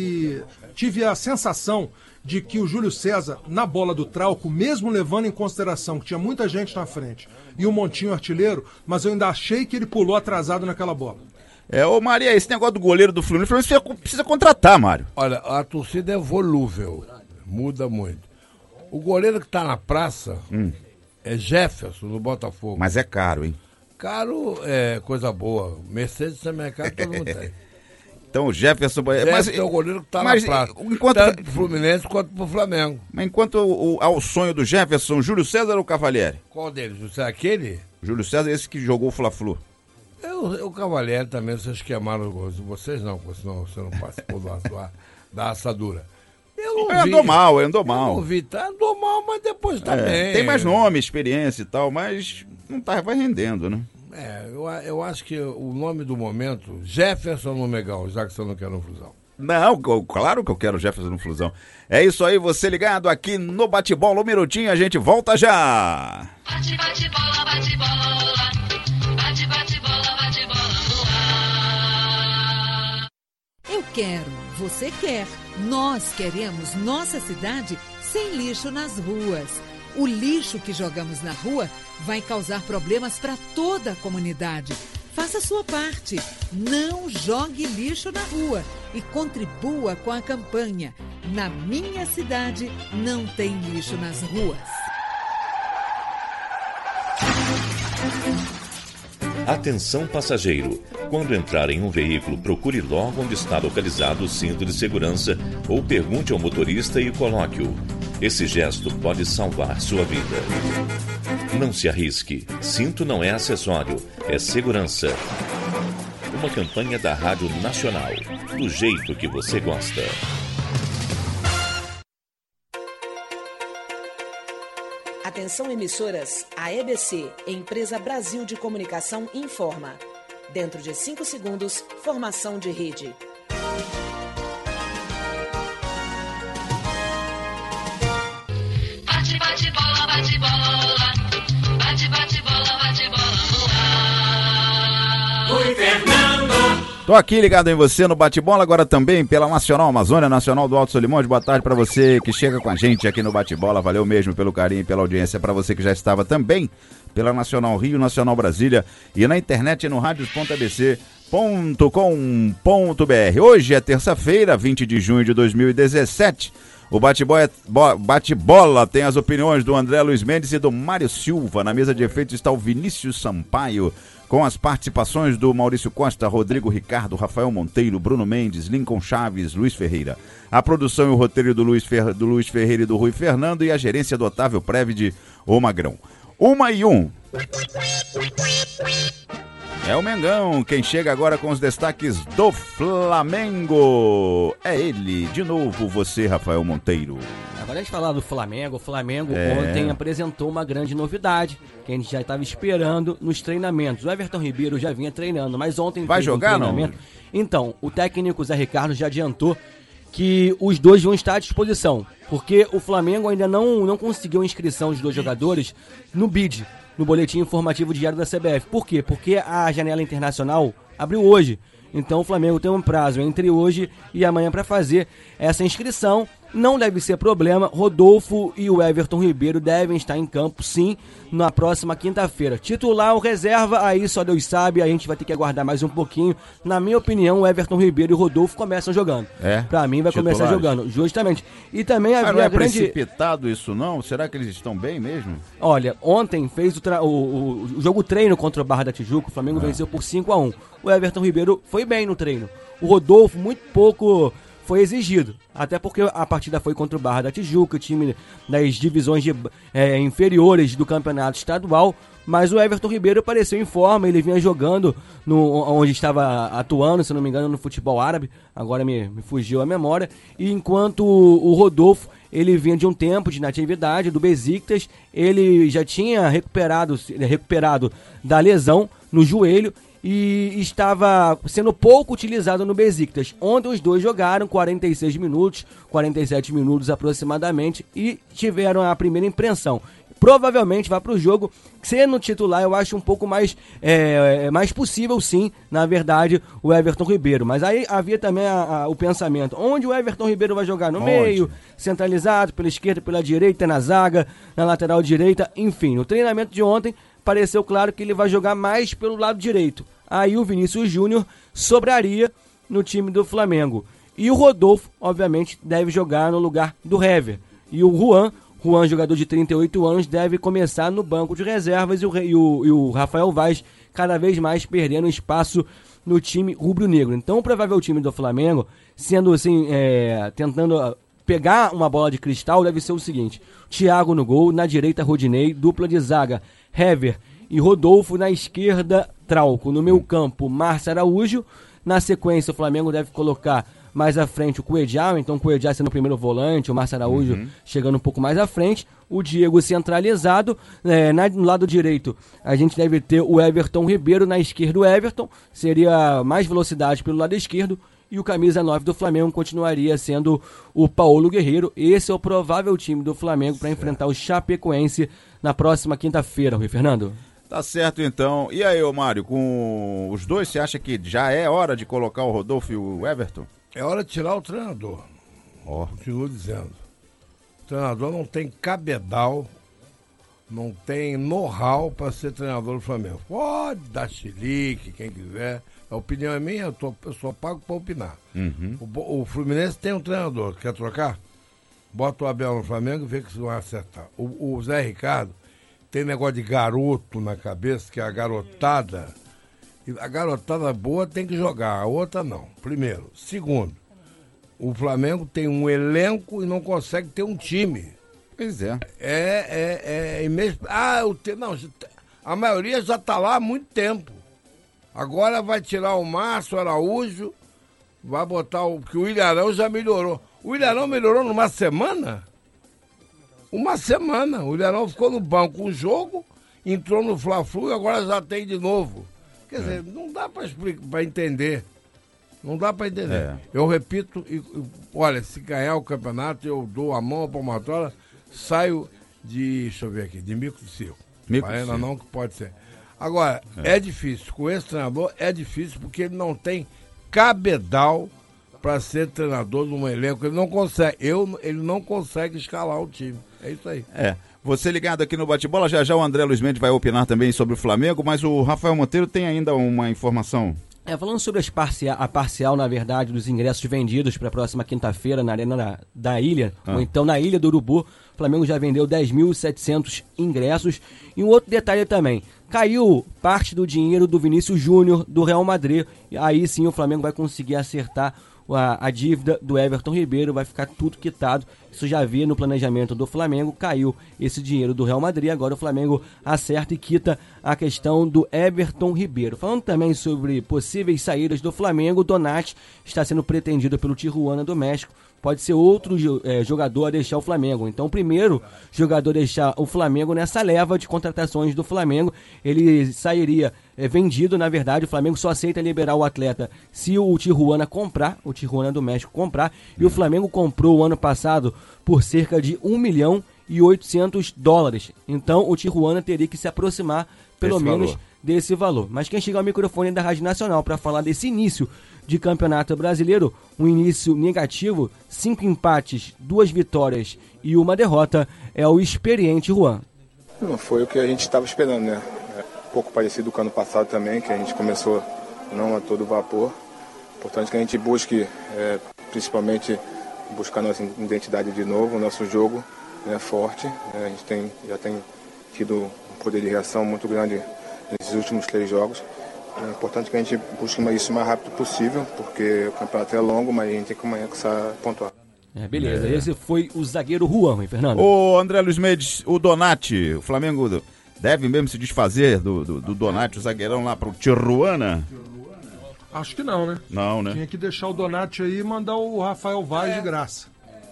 e tive a sensação de que o Júlio César, na bola do Trauco, mesmo levando em consideração que tinha muita gente na frente e o Montinho artilheiro, mas eu ainda achei que ele pulou atrasado naquela bola. É, ô Maria, esse negócio do goleiro do Fluminense, o Fluminense precisa contratar, Mário. Olha, a torcida é volúvel, muda muito. O goleiro que tá na praça hum. é Jefferson, do Botafogo. Mas é caro, hein? Caro é coisa boa. Mercedes também é caro, todo mundo tem. Então o Jefferson... Jefferson mas, é o goleiro que tá mas, na praça. Enquanto... Tanto pro Fluminense quanto pro Flamengo. Mas enquanto o, o, ao sonho do Jefferson, Júlio César ou Cavalieri? Qual deles? Você é aquele? Júlio César, esse que jogou o Fla-Flu. Eu, o Cavalieri também, vocês queimaram os gols. Vocês não, senão você não participou da, da assadura. Eu não eu vi. andou mal, eu andou mal. Eu não vi, tá, andou mal, mas depois também. É, tem mais nome, experiência e tal, mas não tá, vai rendendo, né? É, eu, eu acho que o nome do momento, Jefferson no Megão, já que você não quer no Flusão. Não, claro que eu quero Jefferson no Flusão. É isso aí, você ligado aqui no Bate-Bola. Um minutinho, a gente volta já. Bate, bate, bola, bate, bola. Bate, bate, bola, bate, bola no ar. Eu quero, você quer, nós queremos nossa cidade sem lixo nas ruas. O lixo que jogamos na rua vai causar problemas para toda a comunidade. Faça a sua parte. Não jogue lixo na rua e contribua com a campanha Na Minha Cidade Não Tem Lixo nas Ruas. Atenção passageiro, quando entrar em um veículo, procure logo onde está localizado o cinto de segurança ou pergunte ao motorista e coloque-o. Esse gesto pode salvar sua vida. Não se arrisque, cinto não é acessório, é segurança. Uma campanha da Rádio Nacional, do jeito que você gosta. Atenção emissoras, a E B C, Empresa Brasil de Comunicação, informa. Dentro de cinco segundos, formação de rede. Bate, bate bola, bate bola. Bate, bate bola, bate bola no ar. Rui Fernando. Tô aqui ligado em você no Bate-Bola, agora também pela Nacional Amazônia, Nacional do Alto Solimões. Boa tarde pra você que chega com a gente aqui no Bate-Bola. Valeu mesmo pelo carinho e pela audiência. Pra você que já estava também pela Nacional Rio, Nacional Brasília e na internet no radios ponto a b c ponto com ponto b r. Hoje é terça-feira, vinte de junho de dois mil e dezessete. O Bate-Bola tem as opiniões do André Luiz Mendes e do Mário Silva. Na mesa de efeitos está o Vinícius Sampaio, com as participações do Maurício Costa, Rodrigo Ricardo, Rafael Monteiro, Bruno Mendes, Lincoln Chaves, Luiz Ferreira. A produção e o roteiro do Luiz, Fer... do Luiz Ferreira e do Rui Fernando e a gerência do Otávio Prévide, o Magrão. Uma e um. É o Mengão, quem chega agora com os destaques do Flamengo. É ele, de novo você, Rafael Monteiro. Agora a gente falar do Flamengo, o Flamengo É. ontem apresentou uma grande novidade, que a gente já estava esperando nos treinamentos. O Everton Ribeiro já vinha treinando, mas ontem... Vai fez um jogar, não? treinamento. Então, o técnico Zé Ricardo já adiantou que os dois vão estar à disposição, porque o Flamengo ainda não, não conseguiu a inscrição dos dois jogadores no B I D, no Boletim Informativo Diário da C B F. Por quê? Porque a janela internacional abriu hoje. Então o Flamengo tem um prazo entre hoje e amanhã para fazer essa inscrição. Não deve ser problema. Rodolfo e o Everton Ribeiro devem estar em campo, sim, na próxima quinta-feira. Titular ou reserva, aí só Deus sabe, a gente vai ter que aguardar mais um pouquinho. Na minha opinião, o Everton Ribeiro e o Rodolfo começam jogando. É? Pra mim vai Titulares. começar jogando, justamente. E também Mas havia não é grande... precipitado isso não? Será que eles estão bem mesmo? Olha, ontem fez o, tra... o, o, o jogo treino contra o Barra da Tijuca, o Flamengo Ah. venceu por cinco a um. O Everton Ribeiro foi bem no treino. O Rodolfo, muito pouco foi exigido. Até porque a partida foi contra o Barra da Tijuca, time das divisões de, é, inferiores do campeonato estadual. Mas o Everton Ribeiro apareceu em forma, ele vinha jogando no, onde estava atuando, se não me engano, no futebol árabe. Agora me, me fugiu a memória. E enquanto o, o Rodolfo, ele vinha de um tempo de inatividade do Besiktas, ele já tinha recuperado, recuperado da lesão no joelho e estava sendo pouco utilizado no Besiktas. Ontem os dois jogaram quarenta e seis minutos, quarenta e sete minutos aproximadamente e tiveram a primeira impressão. Provavelmente vai para o jogo, sendo titular eu acho um pouco mais, é, mais possível sim, na verdade, o Everton Ribeiro. Mas aí havia também a, a, o pensamento, onde o Everton Ribeiro vai jogar? No Onde? meio, centralizado, pela esquerda, pela direita, na zaga, na lateral direita, enfim. No treinamento de ontem, pareceu claro que ele vai jogar mais pelo lado direito. Aí o Vinícius Júnior sobraria no time do Flamengo. E o Rodolfo, obviamente, deve jogar no lugar do Hever. E o Juan, Juan, jogador de trinta e oito anos, deve começar no banco de reservas. E o, e o, e o Rafael Vaz cada vez mais perdendo espaço no time rubro-negro. Então o provável time do Flamengo, sendo assim, é, tentando pegar uma bola de cristal, deve ser o seguinte: Thiago no gol, na direita Rodinei, dupla de zaga Hever e Rodolfo, na esquerda Trauco, no meio campo Márcio Araújo. Na sequência o Flamengo deve colocar mais à frente o Cuejá, então o Cuejá sendo o primeiro volante, o Márcio Araújo Uhum. chegando um pouco mais à frente, o Diego centralizado, é, na, no lado direito a gente deve ter o Everton Ribeiro, na esquerda o Everton, seria mais velocidade pelo lado esquerdo, e o camisa nove do Flamengo continuaria sendo o Paulo Guerreiro. Esse é o provável time do Flamengo para enfrentar o Chapecoense na próxima quinta-feira, Rui Fernando. Tá certo então. E aí, ô Mário, com os dois, você acha que já é hora de colocar o Rodolfo e o Everton? É hora de tirar o treinador. Ó. Continuo dizendo. O treinador não tem cabedal, não tem know-how para ser treinador do Flamengo. Pode dar chilique, quem quiser. A opinião é minha, eu, tô, eu só pago para opinar. Uhum. O, Bo- o Fluminense tem um treinador, quer trocar? Bota o Abel no Flamengo e vê que se vai acertar. O, o Zé Ricardo tem negócio de garoto na cabeça, que é a garotada. E a garotada boa tem que jogar, a outra não. Primeiro. Segundo, o Flamengo tem um elenco e não consegue ter um time. Pois é. É, é, é mesmo. Ah, o te... não, a maioria já está lá há muito tempo. Agora vai tirar o Márcio Araújo, vai botar o. que o Ilharão já melhorou. O Ilharão melhorou numa semana? Uma semana. O Ilharão ficou no banco um jogo, entrou no Fla-Flu e agora já tem de novo. Quer dizer, é. não dá para entender. Não dá para entender. É. Eu repito, e, olha, se ganhar o campeonato, eu dou a mão à palmatória, saio de, deixa eu ver aqui, de mico de circo. Mico Ainda circo. não que pode ser. Agora, é. é difícil, com esse treinador é difícil porque ele não tem cabedal para ser treinador de um elenco, ele não consegue, eu, ele não consegue escalar o time, é isso aí. É, você ligado aqui no Bate-Bola, já já o André Luiz Mendes vai opinar também sobre o Flamengo, mas o Rafael Monteiro tem ainda uma informação. É, falando sobre as parcia- a parcial, na verdade, dos ingressos vendidos para a próxima quinta-feira na Arena da, da Ilha, ah. ou então na Ilha do Urubu, o Flamengo já vendeu dez mil e setecentos ingressos. E um outro detalhe também, caiu parte do dinheiro do Vinícius Júnior do Real Madrid, e aí sim o Flamengo vai conseguir acertar a, a dívida do Everton Ribeiro, vai ficar tudo quitado. Isso já havia no planejamento do Flamengo, caiu esse dinheiro do Real Madrid, agora o Flamengo acerta e quita a questão do Everton Ribeiro. Falando também sobre possíveis saídas do Flamengo, o Donati está sendo pretendido pelo Tijuana do México, pode ser outro é, jogador a deixar o Flamengo. Então o primeiro jogador a deixar o Flamengo nessa leva de contratações do Flamengo, ele sairia é, vendido, na verdade o Flamengo só aceita liberar o atleta se o Tijuana comprar, o Tijuana do México comprar, e o Flamengo comprou o ano passado por cerca de um milhão e oitocentos dólares. Então o Tijuana teria que se aproximar pelo Esse menos valor. desse valor. Mas quem chega ao microfone da Rádio Nacional para falar desse início de campeonato brasileiro, um início negativo, cinco empates, duas vitórias e uma derrota, é o experiente Juan. Não foi o que a gente estava esperando, né? É um pouco parecido com o ano passado também, que a gente começou não a todo vapor. Importante que a gente busque, é, principalmente, buscar nossa identidade de novo, nosso jogo, né, forte. Né? A gente tem, já tem tido um poder de reação muito grande nesses últimos três jogos. É importante que a gente busque isso o mais rápido possível, porque o campeonato é longo, mas a gente tem que começar a pontuar. É, beleza, é. Esse foi o zagueiro Juan, hein, Fernando? Ô André Luiz Mendes, o Donati, o Flamengo deve mesmo se desfazer do, do, do Donati, o zagueirão lá pro Tijuana? Acho que não, né? Não, né? Tinha que deixar o Donati aí e mandar o Rafael Vaz de graça.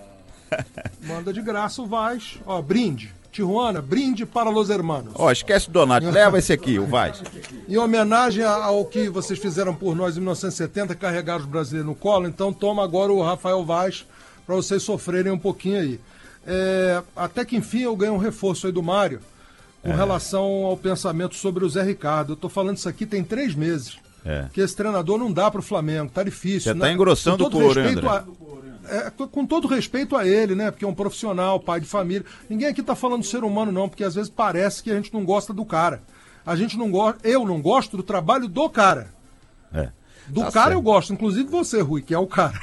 Manda de graça o Vaz. Ó, brinde. Tijuana, brinde para los hermanos. Ó, esquece o Donati, leva esse aqui, o Vaz. Em homenagem ao que vocês fizeram por nós em mil novecentos e setenta, carregaram os brasileiros no colo, então toma agora o Rafael Vaz para vocês sofrerem um pouquinho aí. É, até que enfim eu ganhei um reforço aí do Mário com é. relação ao pensamento sobre o Zé Ricardo. Eu tô falando isso aqui tem três meses. É. Que esse treinador não dá pro Flamengo, tá difícil. Você tá engrossando o couro, André. A, é, com todo respeito a ele, né? Porque é um profissional, pai de família. Ninguém aqui tá falando do ser humano, não, porque às vezes parece que a gente não gosta do cara. A gente não gosta, eu não gosto do trabalho do cara. É. Do tá cara certo. Eu gosto, inclusive você, Rui, que é o cara.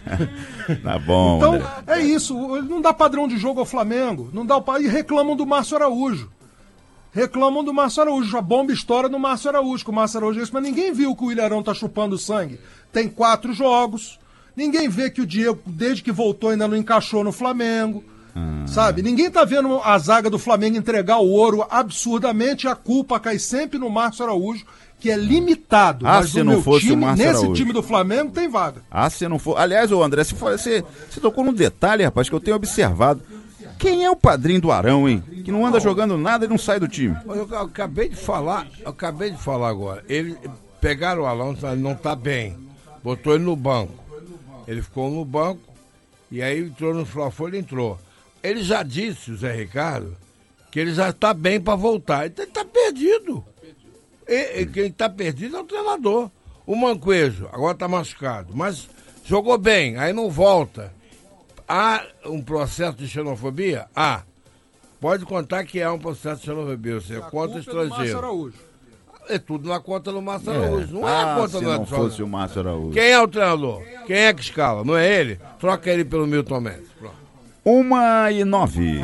Tá bom. Então, André. é isso. Não dá padrão de jogo ao Flamengo. Não dá o... E reclamam do Márcio Araújo. Reclamam do Márcio Araújo. A bomba estoura no Márcio Araújo, que o Márcio Araújo é isso, mas ninguém viu que o Ilharão tá chupando sangue. Tem quatro jogos. Ninguém vê que o Diego, desde que voltou, ainda não encaixou no Flamengo. Hum. Sabe? Ninguém tá vendo a zaga do Flamengo entregar o ouro absurdamente. A culpa cai sempre no Márcio Araújo, que é limitado. Ah, mas se no não meu fosse time, o Márcio nesse Araújo. time do Flamengo tem vaga. Ah, se não for. Aliás, ô André, você, você, você tocou num detalhe, rapaz, que eu tenho observado. Quem é o padrinho do Arão, hein? Que não anda jogando nada e não sai do time. Eu, eu acabei de falar, eu acabei de falar agora. Ele pegaram o Arão, ele não tá bem. Botou ele no banco. Ele ficou no banco e aí entrou no Fla-Fla, ele entrou. Ele já disse, o Zé Ricardo, que ele já tá bem para voltar. Então ele tá perdido. E, e quem tá perdido é o treinador. O Manquejo, agora tá machucado, mas jogou bem, aí não volta. Há um processo de xenofobia? Há. Pode contar que há um processo de xenofobia, ou seja, contra o estrangeiro. É tudo na conta do Márcio É. Araújo. Não é Ah, a conta se do não Edson. fosse o Márcio Araújo. Quem é o treinador? Quem é que escala? Não é ele? Troca ele pelo Milton Mendes. Pronto. Uma e nove.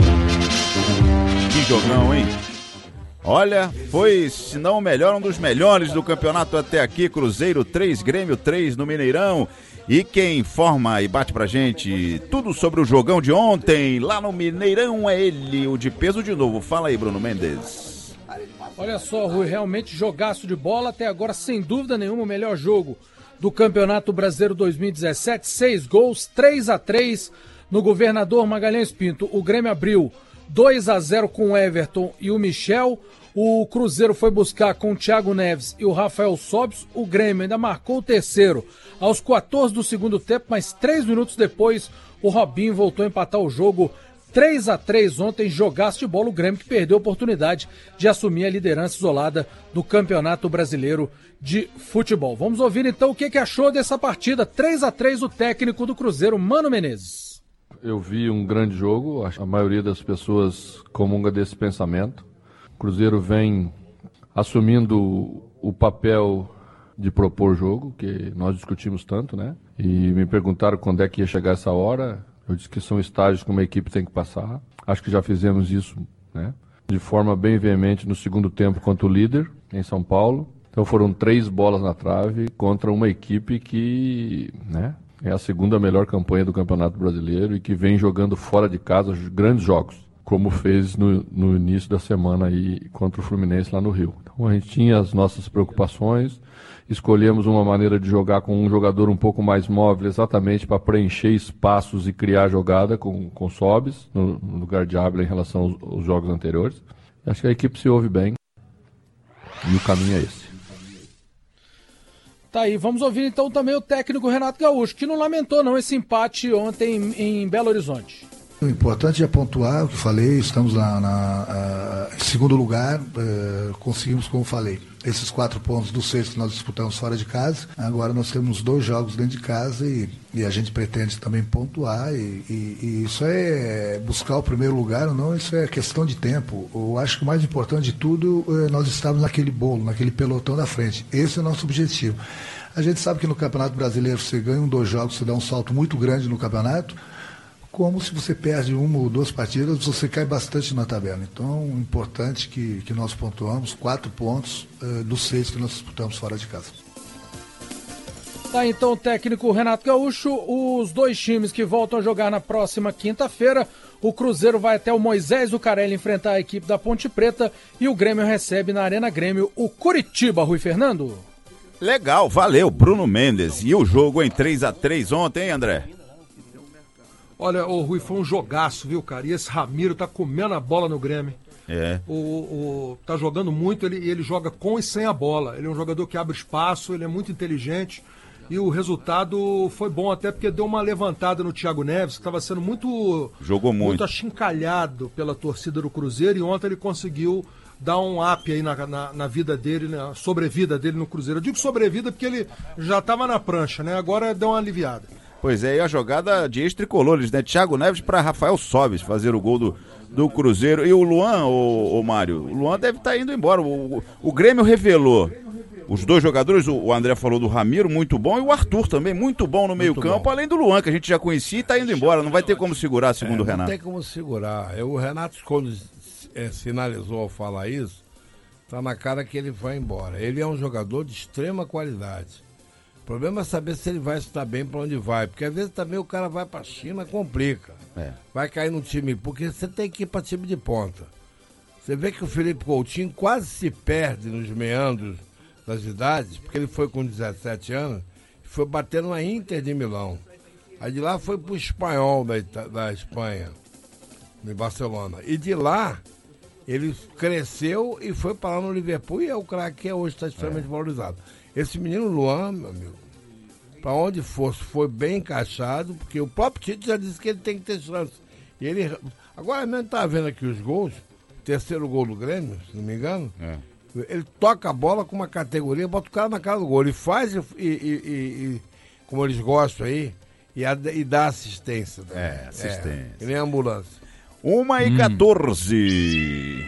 Que jogão, hein? Olha, foi, se não o melhor, um dos melhores do campeonato até aqui. Cruzeiro três, Grêmio três no Mineirão. E quem informa e bate pra gente tudo sobre o jogão de ontem, lá no Mineirão, é ele, o de peso de novo. Fala aí, Bruno Mendes. Olha só, Rui, realmente jogaço de bola, até agora sem dúvida nenhuma o melhor jogo do Campeonato Brasileiro dois mil e dezessete, seis gols, três a três no Governador Magalhães Pinto. O Grêmio abriu dois a zero com o Everton e o Michel, o Cruzeiro foi buscar com o Thiago Neves e o Rafael Sobis, o Grêmio ainda marcou o terceiro aos quatorze do segundo tempo, mas três minutos depois o Robinho voltou a empatar o jogo três a três ontem, jogaço de bola, o Grêmio que perdeu a oportunidade de assumir a liderança isolada do Campeonato Brasileiro de Futebol. Vamos ouvir então o que, que achou dessa partida. três a três, o técnico do Cruzeiro, Mano Menezes. Eu vi um grande jogo, a maioria das pessoas comunga desse pensamento. O Cruzeiro vem assumindo o papel de propor jogo, que nós discutimos tanto, né? E me perguntaram quando é que ia chegar essa hora. Eu disse que são estágios que uma equipe tem que passar. Acho que já fizemos isso, né? De forma bem veemente no segundo tempo contra o líder, em São Paulo. Então foram três bolas na trave contra uma equipe que, né, é a segunda melhor campanha do Campeonato Brasileiro e que vem jogando fora de casa grandes jogos, como fez no, no início da semana aí contra o Fluminense lá no Rio. Então a gente tinha as nossas preocupações. Escolhemos uma maneira de jogar com um jogador um pouco mais móvel, exatamente para preencher espaços e criar jogada com, com Sobis, no, no lugar de Ábila em relação aos, aos jogos anteriores. Acho que a equipe se ouve bem e o caminho é esse. Tá aí, vamos ouvir então também o técnico Renato Gaúcho, que não lamentou não esse empate ontem em, em Belo Horizonte. O importante é pontuar, o que falei, estamos na, na, uh, em segundo lugar, uh, conseguimos, como falei, esses quatro pontos dos seis que nós disputamos fora de casa. Agora nós temos dois jogos dentro de casa e, e a gente pretende também pontuar e, e, e isso é buscar o primeiro lugar ou não, isso é questão de tempo. Eu acho que o mais importante de tudo é nós estarmos naquele bolo, naquele pelotão da frente. Esse é o nosso objetivo. A gente sabe que no Campeonato Brasileiro você ganha um, dois jogos, você dá um salto muito grande no campeonato, como se você perde uma ou duas partidas, você cai bastante na tabela. Então, importante que, que nós pontuamos quatro pontos uh, dos seis que nós disputamos fora de casa. Tá, então o técnico Renato Gaúcho, os dois times que voltam a jogar na próxima quinta-feira, o Cruzeiro vai até o Moisés Lucarelli enfrentar a equipe da Ponte Preta e o Grêmio recebe na Arena Grêmio o Curitiba, Rui Fernando. Legal, valeu, Bruno Mendes. E o jogo em três a três ontem, hein, André? Olha, o Rui, foi um jogaço, viu, cara? E esse Ramiro tá comendo a bola no Grêmio. É. O, o, tá jogando muito, ele, ele joga com e sem a bola. Ele é um jogador que abre espaço, ele é muito inteligente. E o resultado foi bom, até porque deu uma levantada no Thiago Neves, que estava sendo muito, Jogou muito. muito achincalhado pela torcida do Cruzeiro. E ontem ele conseguiu dar um up aí na, na, na vida dele, na sobrevida dele no Cruzeiro. Eu digo sobrevida porque ele já estava na prancha, né? Agora deu uma aliviada. Pois é, e a jogada de ex-tricolores, né? Thiago Neves para Rafael Sobis fazer o gol do, do Cruzeiro. E o Luan, o, o Mário, o Luan deve estar tá indo embora. O, o, o Grêmio revelou os dois jogadores, o, o André falou do Ramiro, muito bom, e o Arthur também, muito bom no meio campo, além do Luan, que a gente já conhecia e está indo embora. Não vai ter como segurar, segundo é, o Renato. Não tem como segurar. Eu, o Renato, quando é, sinalizou ao falar isso, tá na cara que ele vai embora. Ele é um jogador de extrema qualidade. O problema é saber se ele vai estar bem para onde vai, porque às vezes também o cara vai para a China, complica. É. Vai cair no time, porque você tem que ir para time de ponta. Você vê que o Felipe Coutinho quase se perde nos meandros das idades, porque ele foi com dezessete anos e foi bater na Inter de Milão. Aí de lá foi pro Espanhol da, Ita- da Espanha, em Barcelona. E de lá ele cresceu e foi para lá no Liverpool e é o craque que hoje está extremamente é. valorizado. Esse menino Luan, meu amigo, para onde fosse, foi bem encaixado, porque o próprio Tite já disse que ele tem que ter chance. E ele, agora mesmo tá vendo aqui os gols, o terceiro gol do Grêmio, se não me engano, é. ele toca a bola com uma categoria, bota o cara na cara do gol, ele faz e, e, e, e como eles gostam aí, e, a, e dá assistência. Também. É, assistência. É, ele é ambulância. uma e quatorze.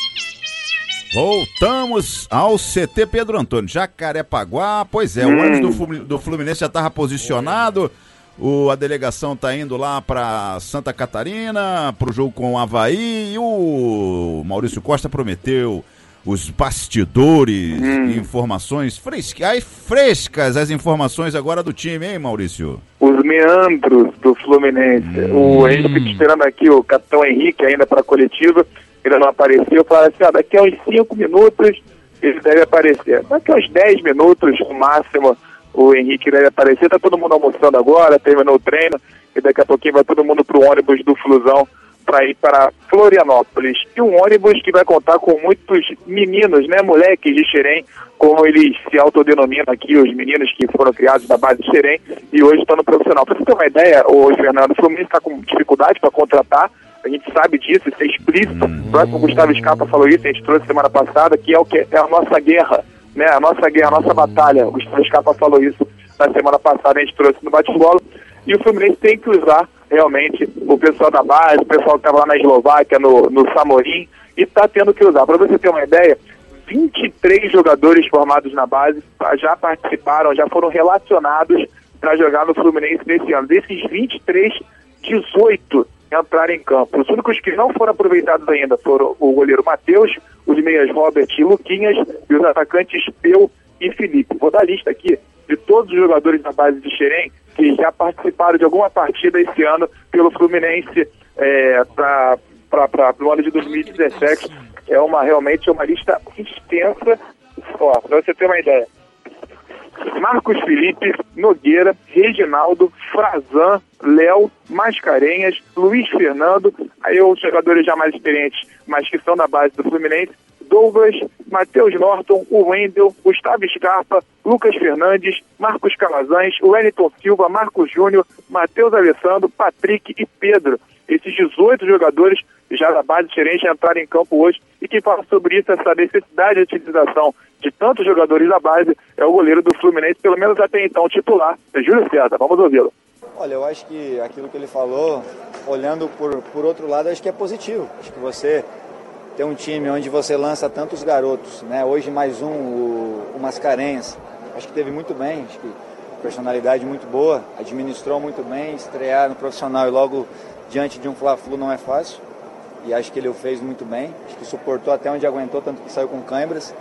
Voltamos ao C T Pedro Antônio, Jacarepaguá. Pois é, hum. o ônibus do, do Fluminense já estava posicionado. O, a delegação está indo lá para Santa Catarina, para o jogo com o Avaí. E o Maurício Costa prometeu os bastidores, hum. informações frescas. Ai, frescas as informações agora do time, hein, Maurício? Os meandros do Fluminense. Hum. O, a gente fica esperando aqui o capitão Henrique ainda para a coletiva. Ainda não apareceu, falaram assim, ah, daqui a uns cinco minutos ele deve aparecer. Daqui a uns dez minutos, no máximo, o Henrique deve aparecer. Tá todo mundo almoçando agora, terminou o treino, e daqui a pouquinho vai todo mundo pro ônibus do Flusão para ir para Florianópolis. E um ônibus que vai contar com muitos meninos, né, moleques de Xerém, como eles se autodenominam aqui, os meninos que foram criados na base de Xerém e hoje estão no profissional. Para você ter uma ideia, o Fernando, o Fluminense está com dificuldade para contratar a gente sabe disso, isso é explícito. Hum. O próprio Gustavo Scarpa falou isso, a gente trouxe semana passada, que é o que é a nossa guerra, né? A nossa guerra, a nossa batalha. O Gustavo Scarpa falou isso na semana passada, a gente trouxe no bate-bola. E o Fluminense tem que usar realmente o pessoal da base, o pessoal que estava lá na Eslováquia, no, no Samorim, e está tendo que usar. Para você ter uma ideia, vinte e três jogadores formados na base já participaram, já foram relacionados para jogar no Fluminense nesse ano. Desses vinte e três, dezoito entraram em campo. Os únicos que não foram aproveitados ainda foram o goleiro Matheus, os meias Robert e Luquinhas, e os atacantes Peu e Felipe. Vou dar a lista aqui de todos os jogadores da base de Xerém que já participaram de alguma partida esse ano pelo Fluminense é, para o ano de dois mil e dezessete. É uma, realmente uma lista extensa. Para você ter uma ideia: Marcos Felipe, Nogueira, Reginaldo, Frazan, Léo, Mascarenhas, Luiz Fernando, aí os jogadores já mais experientes, mas que são da base do Fluminense, Douglas, Matheus Norton, o Wendel, Gustavo Scarpa, Lucas Fernandes, Marcos Calazans, Wellington Silva, Marcos Júnior, Matheus Alessandro, Patrick e Pedro. Esses dezoito jogadores já da base diferente entraram em campo hoje, e quem fala sobre isso, essa necessidade de utilização de tantos jogadores da base, é o goleiro do Fluminense, pelo menos até então titular, é Júlio César. Vamos ouvi-lo. Olha, eu acho que aquilo que ele falou, olhando por, por outro lado, acho que é positivo. Acho que você tem um time onde você lança tantos garotos, né? Hoje mais um, o, o Mascarenhas, acho que teve muito bem, acho que personalidade muito boa, administrou muito bem, estrear no profissional e logo diante de um Fla-Flu não é fácil, e acho que ele o fez muito bem, acho que suportou até onde aguentou, tanto que saiu com câimbras,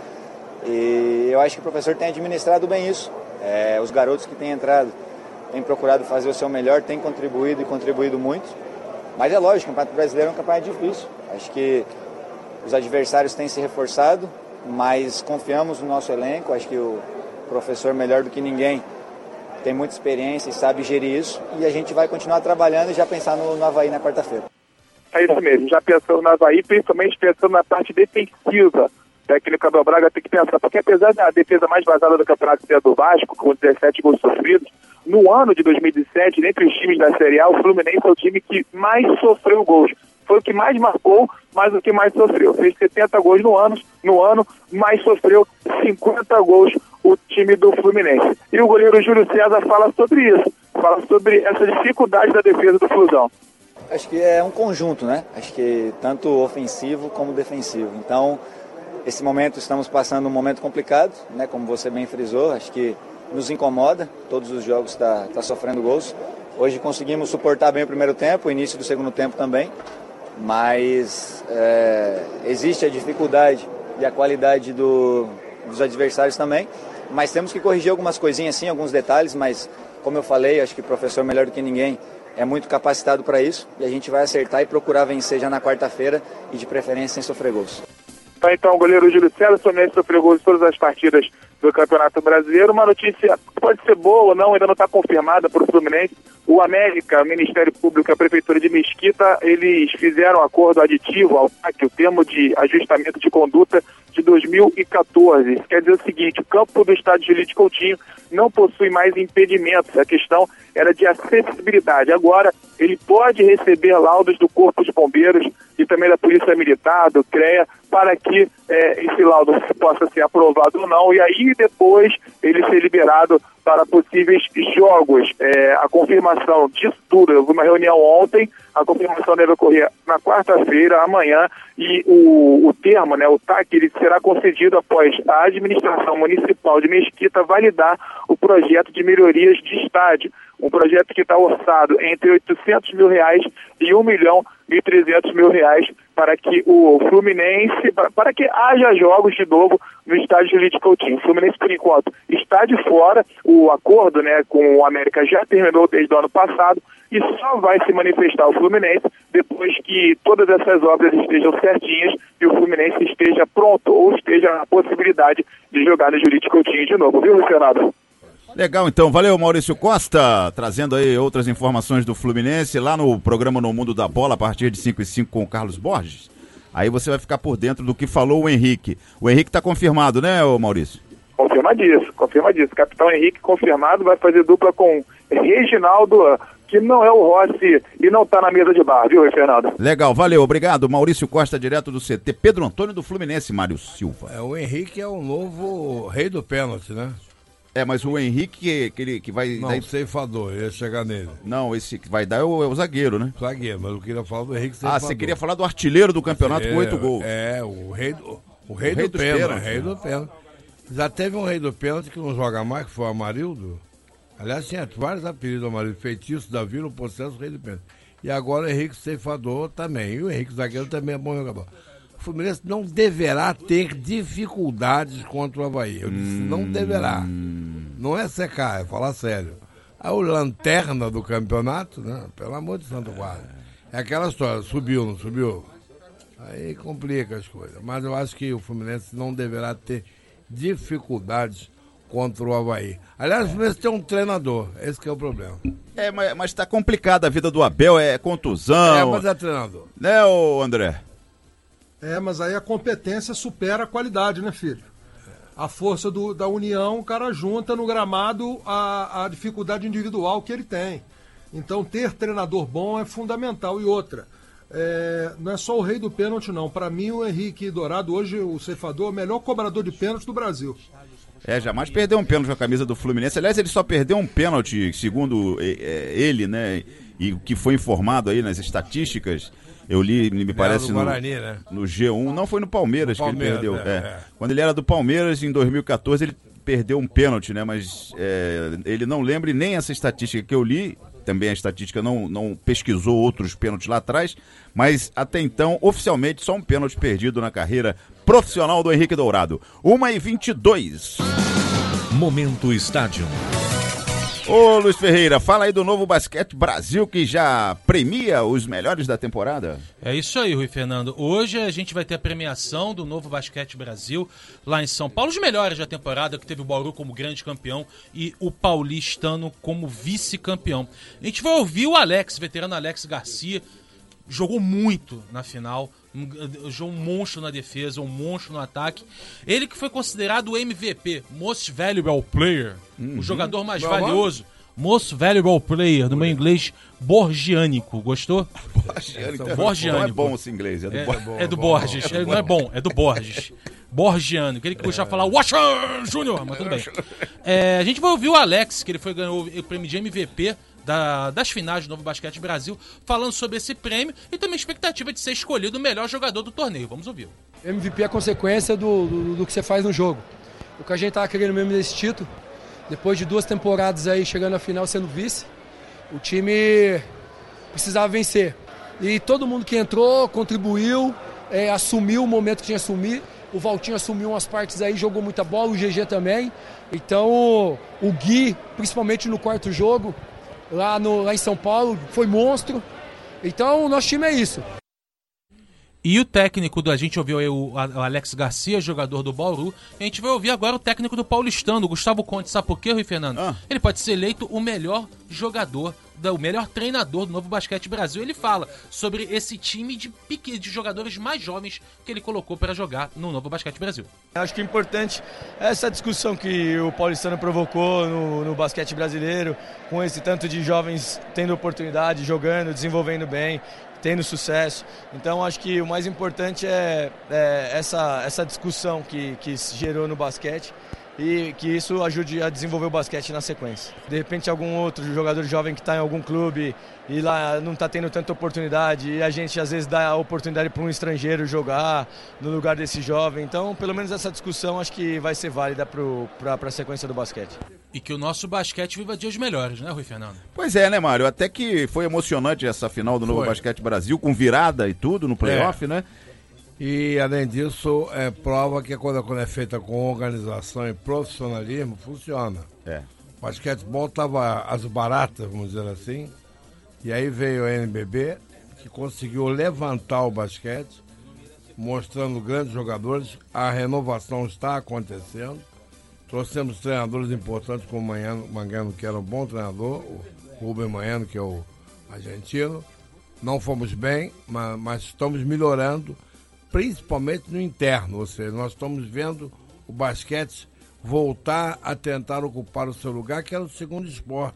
e eu acho que o professor tem administrado bem isso. É, os garotos que têm entrado têm procurado fazer o seu melhor, têm contribuído e contribuído muito, mas é lógico, o Campeonato Brasileiro é um campeonato difícil, acho que os adversários têm se reforçado, mas confiamos no nosso elenco, acho que o professor, melhor do que ninguém, tem muita experiência e sabe gerir isso, e a gente vai continuar trabalhando e já pensar no, no Avaí na quarta-feira. É isso mesmo, já pensando no Avaí, principalmente pensando na parte defensiva. O técnico Abel Braga tem que pensar, porque apesar da defesa mais vazada do campeonato ser a do Vasco, com dezessete gols sofridos, no ano de dois mil e dezessete, entre os times da Série A, o Fluminense é o time que mais sofreu gols. Foi o que mais marcou, mas o que mais sofreu. Fez setenta gols no ano, no ano, mas sofreu cinquenta gols o time do Fluminense. E o goleiro Júlio César fala sobre isso, fala sobre essa dificuldade da defesa do Flusão. Acho que é um conjunto, né? Acho que tanto ofensivo como defensivo. Então, esse momento, estamos passando um momento complicado, né? Como você bem frisou, acho que nos incomoda, todos os jogos está tá sofrendo gols. Hoje conseguimos suportar bem o primeiro tempo, o início do segundo tempo também, mas é, existe a dificuldade e a qualidade do, dos adversários também, mas temos que corrigir algumas coisinhas sim, alguns detalhes, mas como eu falei, acho que o professor melhor do que ninguém é muito capacitado para isso, e a gente vai acertar e procurar vencer já na quarta-feira e de preferência sem sofrer gols. Tá, então, o goleiro Júlio César, Fluminense sofreu gols em todas as partidas do Campeonato Brasileiro. Uma notícia pode ser boa ou não, ainda não está confirmada para o Fluminense. O América, o Ministério Público e a Prefeitura de Mesquita, eles fizeram um acordo aditivo ao T A C, o termo de ajustamento de conduta de dois mil e quatorze. Isso quer dizer o seguinte: o campo do estádio Julito Coutinho não possui mais impedimentos. A questão era de acessibilidade. Agora, ele pode receber laudos do Corpo de Bombeiros e também da Polícia Militar, do CREA, para que é, esse laudo possa ser aprovado ou não, e aí depois ele ser liberado para possíveis jogos. É, a confirmação disso tudo, houve uma reunião ontem, a confirmação deve ocorrer na quarta-feira, amanhã, e o, o termo, né, o T A C, ele será concedido após a administração municipal de Mesquita validar o projeto de melhorias de estádio, um projeto que está orçado entre oitocentos mil reais e um milhão e trezentos mil reais para que o Fluminense, para, para que haja jogos de novo no estádio Julito Coutinho. O Fluminense, por enquanto, está de fora. O acordo, né, com o América já terminou desde o ano passado e só vai se manifestar o Fluminense depois que todas essas obras estejam certinhas e o Fluminense esteja pronto ou esteja na possibilidade de jogar no Julito Coutinho de novo, viu, Luciano? Legal, então. Valeu, Maurício Costa, trazendo aí outras informações do Fluminense lá no programa No Mundo da Bola, a partir de cinco e cinco com o Carlos Borges. Aí você vai ficar por dentro do que falou o Henrique. O Henrique está confirmado, né, Maurício? Confirmadíssimo, confirmadíssimo. Capitão Henrique confirmado, vai fazer dupla com Reginaldo, que não é o Rossi e não está na mesa de bar, viu, Fernando? Legal, valeu, obrigado. Maurício Costa, direto do C T. Pedro Antônio do Fluminense, Mário Silva. É, o Henrique é o novo rei do pênalti, né? É, mas o Henrique, que, ele, que vai... Não, dar... ceifador, ia chegar nele. Não, esse que vai dar é o, é o zagueiro, né? Zagueiro, mas eu queria falar do Henrique ceifador. Ah, você queria falar do artilheiro do campeonato com oito gols. É, o rei do, o rei o do rei pênalti. pênalti. rei do pênalti. Já teve um rei do pênalti que não joga mais, que foi o Amarildo. Aliás, tinha vários apelidos do Amarildo. Feitiço, Davi, no processo, rei do pênalti. E agora o Henrique ceifador também. E o Henrique zagueiro também é bom jogador. O Fluminense não deverá ter dificuldades contra o Avaí. Eu disse, hum... não deverá. Não é secar, é falar sério. Aí o lanterna do campeonato, né? Pelo amor de santo guarda. É aquela história, subiu, não subiu? Aí complica as coisas. Mas eu acho que o Fluminense não deverá ter dificuldades contra o Avaí. Aliás, o Fluminense tem um treinador, esse que é o problema. É, mas, mas tá complicada a vida do Abel, é contusão. É, mas é treinador. Né, ô André? É, mas aí a competência supera a qualidade, né, filho? A força do, da união, o cara junta no gramado a, a dificuldade individual que ele tem. Então, ter treinador bom é fundamental. E outra, é, não é só o rei do pênalti, não. Para mim, o Henrique Dourado, hoje, o ceifador, é o melhor cobrador de pênalti do Brasil. É, jamais perdeu um pênalti com a camisa do Fluminense. Aliás, ele só perdeu um pênalti, segundo é, ele, né? E o que foi informado aí nas estatísticas... Eu li, me parece, no, Guarani, né? no G um, não foi no Palmeiras, no Palmeiras que ele perdeu. É, é. É. Quando ele era do Palmeiras, em dois mil e catorze, ele perdeu um pênalti, né? Mas é, ele não lembra, e nem essa estatística que eu li, também a estatística não, não pesquisou outros pênaltis lá atrás, mas até então, oficialmente, só um pênalti perdido na carreira profissional do Henrique Dourado. uma e vinte e dois. Momento Estádio. Ô Luiz Ferreira, fala aí do Novo Basquete Brasil, que já premia os melhores da temporada. É isso aí, Rui Fernando. Hoje a gente vai ter a premiação do Novo Basquete Brasil lá em São Paulo. Os melhores da temporada, que teve o Bauru como grande campeão e o paulistano como vice-campeão. A gente vai ouvir o Alex, veterano Alex Garcia, jogou muito na final, jogou um monstro na defesa, um monstro no ataque. Ele que foi considerado o M V P, Most Valuable Player, uhum. o jogador mais Meu valioso. Amor? Most Valuable Player, no meu inglês borgiânico. Gostou? Borgiânico. É, borgiânico. Não é bom esse inglês, é do, é, Bo- é do Borges. É, não é bom, é do Borges. Borgiano, aquele que puxa a falar Washington Júnior, mas tudo bem. É, a gente vai ouvir o Alex, que ele foi ganhou o prêmio de M V P da, das finais do Novo Basquete Brasil, falando sobre esse prêmio e também a expectativa de ser escolhido o melhor jogador do torneio. Vamos ouvir. M V P é a consequência do, do, do que você faz no jogo. O que a gente tava querendo mesmo nesse título, depois de duas temporadas aí chegando à final sendo vice, o time precisava vencer. E todo mundo que entrou contribuiu, é, assumiu o momento que tinha que assumir. O Valtinho assumiu umas partes aí, jogou muita bola, o G G também. Então o Gui, principalmente no quarto jogo, lá, no, lá em São Paulo, foi monstro. Então o nosso time é isso. E o técnico do... A gente ouviu aí o Alex Garcia, jogador do Bauru. E a gente vai ouvir agora o técnico do Paulistano, o Gustavo Conte. Sabe por quê, Rui Fernando? Ah. Ele pode ser eleito o melhor jogador, o melhor treinador do Novo Basquete Brasil. Ele fala sobre esse time de, pique, de jogadores mais jovens que ele colocou para jogar no Novo Basquete Brasil. Acho que é importante essa discussão que o Paulistano provocou no, no basquete brasileiro, com esse tanto de jovens tendo oportunidade, jogando, desenvolvendo bem, tendo sucesso. Então acho que o mais importante é, é essa, essa discussão que, que se gerou no basquete e que isso ajude a desenvolver o basquete na sequência. De repente algum outro jogador jovem que está em algum clube e lá não está tendo tanta oportunidade e a gente às vezes dá a oportunidade para um estrangeiro jogar no lugar desse jovem. Então pelo menos essa discussão acho que vai ser válida para a sequência do basquete. E que o nosso basquete viva dias melhores, né, Rui Fernando? Pois é, né, Mário? Até que foi emocionante essa final do Novo foi. Basquete Brasil, com virada e tudo no playoff, é. né? E, além disso, é prova que quando, quando é feita com organização e profissionalismo, funciona. É. O basquetebol estava às baratas, vamos dizer assim, e aí veio a N B B, que conseguiu levantar o basquete, mostrando grandes jogadores. A renovação está acontecendo. Trouxemos treinadores importantes como o Manhano, Mangueno, que era um bom treinador, o Rubem Manhano, que é o argentino. Não fomos bem, mas, mas estamos melhorando, principalmente no interno, ou seja, nós estamos vendo o basquete voltar a tentar ocupar o seu lugar, que era o segundo esporte.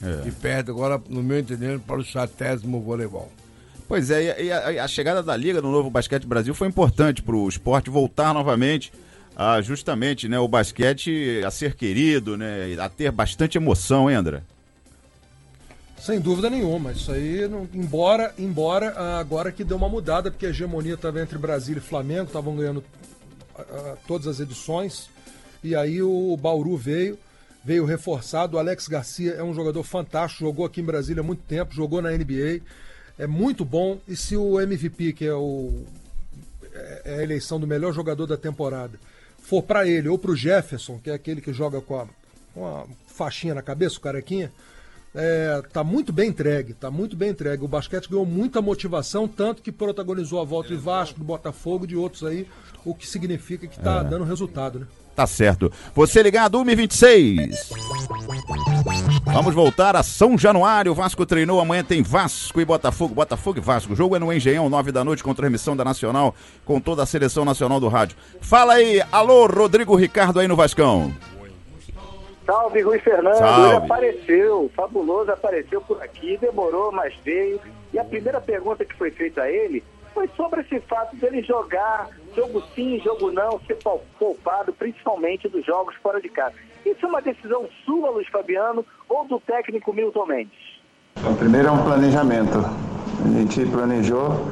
É. E perde agora, no meu entendimento, para o chatésimo voleibol. Pois é, e a, a chegada da Liga no Novo Basquete Brasil foi importante para o esporte voltar novamente a justamente, né, o basquete a ser querido, né, a ter bastante emoção, hein, André? Sem dúvida nenhuma, isso aí, não, embora, embora agora que deu uma mudada, porque a hegemonia estava entre Brasília e Flamengo, estavam ganhando uh, todas as edições, e aí o Bauru veio, veio reforçado. O Alex Garcia é um jogador fantástico, jogou aqui em Brasília há muito tempo, jogou na N B A, é muito bom. E se o M V P, que é, o, é a eleição do melhor jogador da temporada, for para ele ou para o Jefferson, que é aquele que joga com a, com a faixinha na cabeça, o carequinha, é, tá muito bem entregue, tá muito bem entregue. O basquete ganhou muita motivação, tanto que protagonizou a volta de Vasco, do Botafogo, de outros aí, o que significa que tá é. dando resultado, né? Tá certo. Você ligado, uma e vinte e seis. Vamos voltar a São Januário. O Vasco treinou, amanhã tem Vasco e Botafogo. Botafogo e Vasco. O jogo é no Engenhão, nove da noite, com transmissão da Nacional, com toda a seleção nacional do rádio. Fala aí, alô, Rodrigo Ricardo aí no Vascão. Salve, Rui Fernando. Salve. Ele apareceu, fabuloso, apareceu por aqui, demorou, mas veio. E a primeira pergunta que foi feita a ele foi sobre esse fato dele jogar, jogo sim, jogo não, ser poupado, principalmente dos jogos fora de casa. Isso é uma decisão sua, Luiz Fabiano, ou do técnico Milton Mendes? Então, primeiro é um planejamento. A gente planejou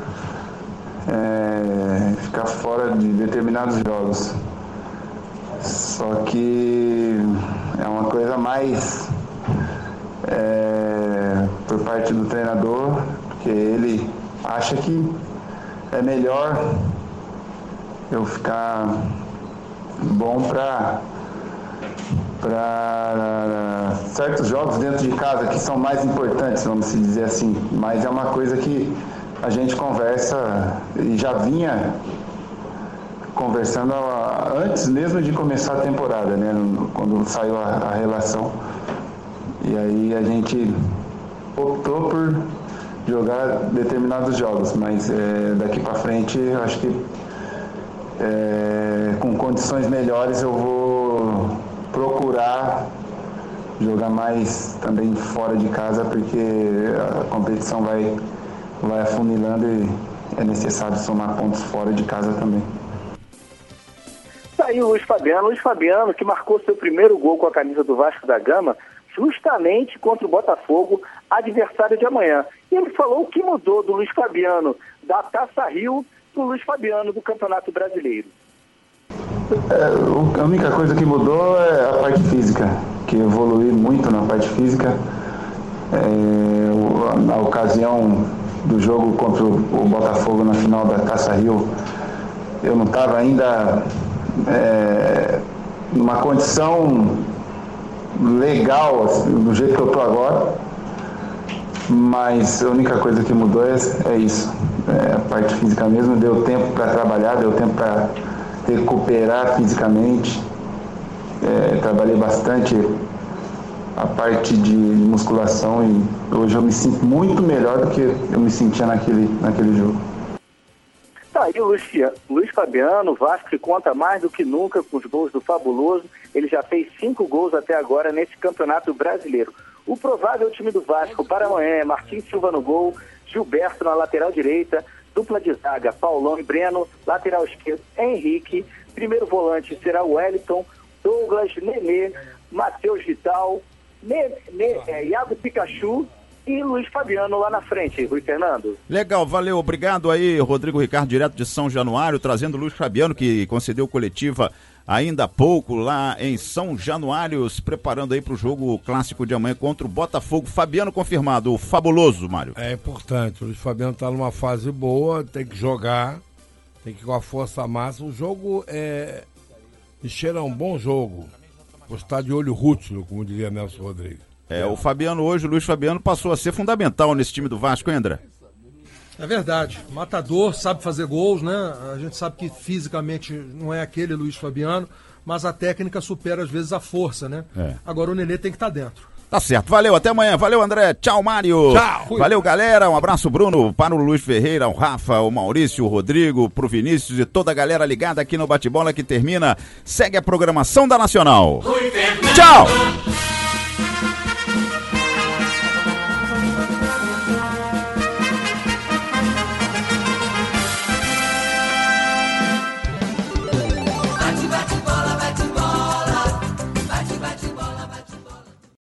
é, ficar fora de determinados jogos. Só que é uma coisa mais é, por parte do treinador, porque ele acha que é melhor eu ficar bom para para certos jogos dentro de casa que são mais importantes, vamos dizer assim. Mas é uma coisa que a gente conversa e já vinha conversando antes mesmo de começar a temporada, né? Quando saiu a, a relação. E aí a gente optou por jogar determinados jogos, mas é, daqui para frente eu acho que é, com condições melhores eu vou procurar jogar mais também fora de casa, porque a competição vai, vai afunilando e é necessário somar pontos fora de casa também. Tá aí o Luiz Fabiano, Luiz Fabiano que marcou seu primeiro gol com a camisa do Vasco da Gama justamente contra o Botafogo, adversário de amanhã. E ele falou o que mudou do Luiz Fabiano da Taça Rio para o Luiz Fabiano do Campeonato Brasileiro. É, a única coisa que mudou é a parte física, que evolui muito na parte física. É, na ocasião do jogo contra o Botafogo na final da Taça Rio, eu não estava ainda é, numa condição legal, assim, do jeito que eu estou agora, mas a única coisa que mudou é, é isso, é a parte física mesmo. Deu tempo para trabalhar, deu tempo para recuperar fisicamente, é, trabalhei bastante a parte de musculação e hoje eu me sinto muito melhor do que eu me sentia naquele, naquele jogo. Tá aí o Luiz, Luiz Fabiano, Vasco que conta mais do que nunca com os gols do Fabuloso. Ele já fez cinco gols até agora nesse Campeonato Brasileiro. O provável time do Vasco para amanhã é Martins Silva no gol, Gilberto na lateral direita, dupla de zaga, Paulão e Breno, lateral esquerdo, Henrique, primeiro volante será o Wellington, Douglas, Nenê, Matheus Vital, ne, ne, é, Iago Pikachu e Luiz Fabiano lá na frente, Rui Fernando. Legal, valeu, obrigado aí, Rodrigo Ricardo, direto de São Januário, trazendo o Luiz Fabiano, que concedeu coletiva ainda há pouco lá em São Januário, se preparando aí para o jogo clássico de amanhã contra o Botafogo. Fabiano confirmado, o Fabuloso, Mário. É importante, o Luiz Fabiano está numa fase boa, tem que jogar, tem que ir com a força máxima. O jogo é... cheira um bom jogo, gostar de olho rútil, como diria Nelson Rodrigues. É, o Fabiano hoje, o Luiz Fabiano passou a ser fundamental nesse time do Vasco, hein, André? É verdade, matador, sabe fazer gols, né? A gente sabe que fisicamente não é aquele Luiz Fabiano, mas a técnica supera às vezes a força, né? É. Agora o Nenê tem que estar dentro. Tá certo, valeu, até amanhã, valeu André, tchau Mário. Tchau. Valeu galera, um abraço Bruno, para o Luiz Ferreira, o Rafa, o Maurício, o Rodrigo, pro Vinícius e toda a galera ligada aqui no Bate-Bola que termina, segue a programação da Nacional. Tchau.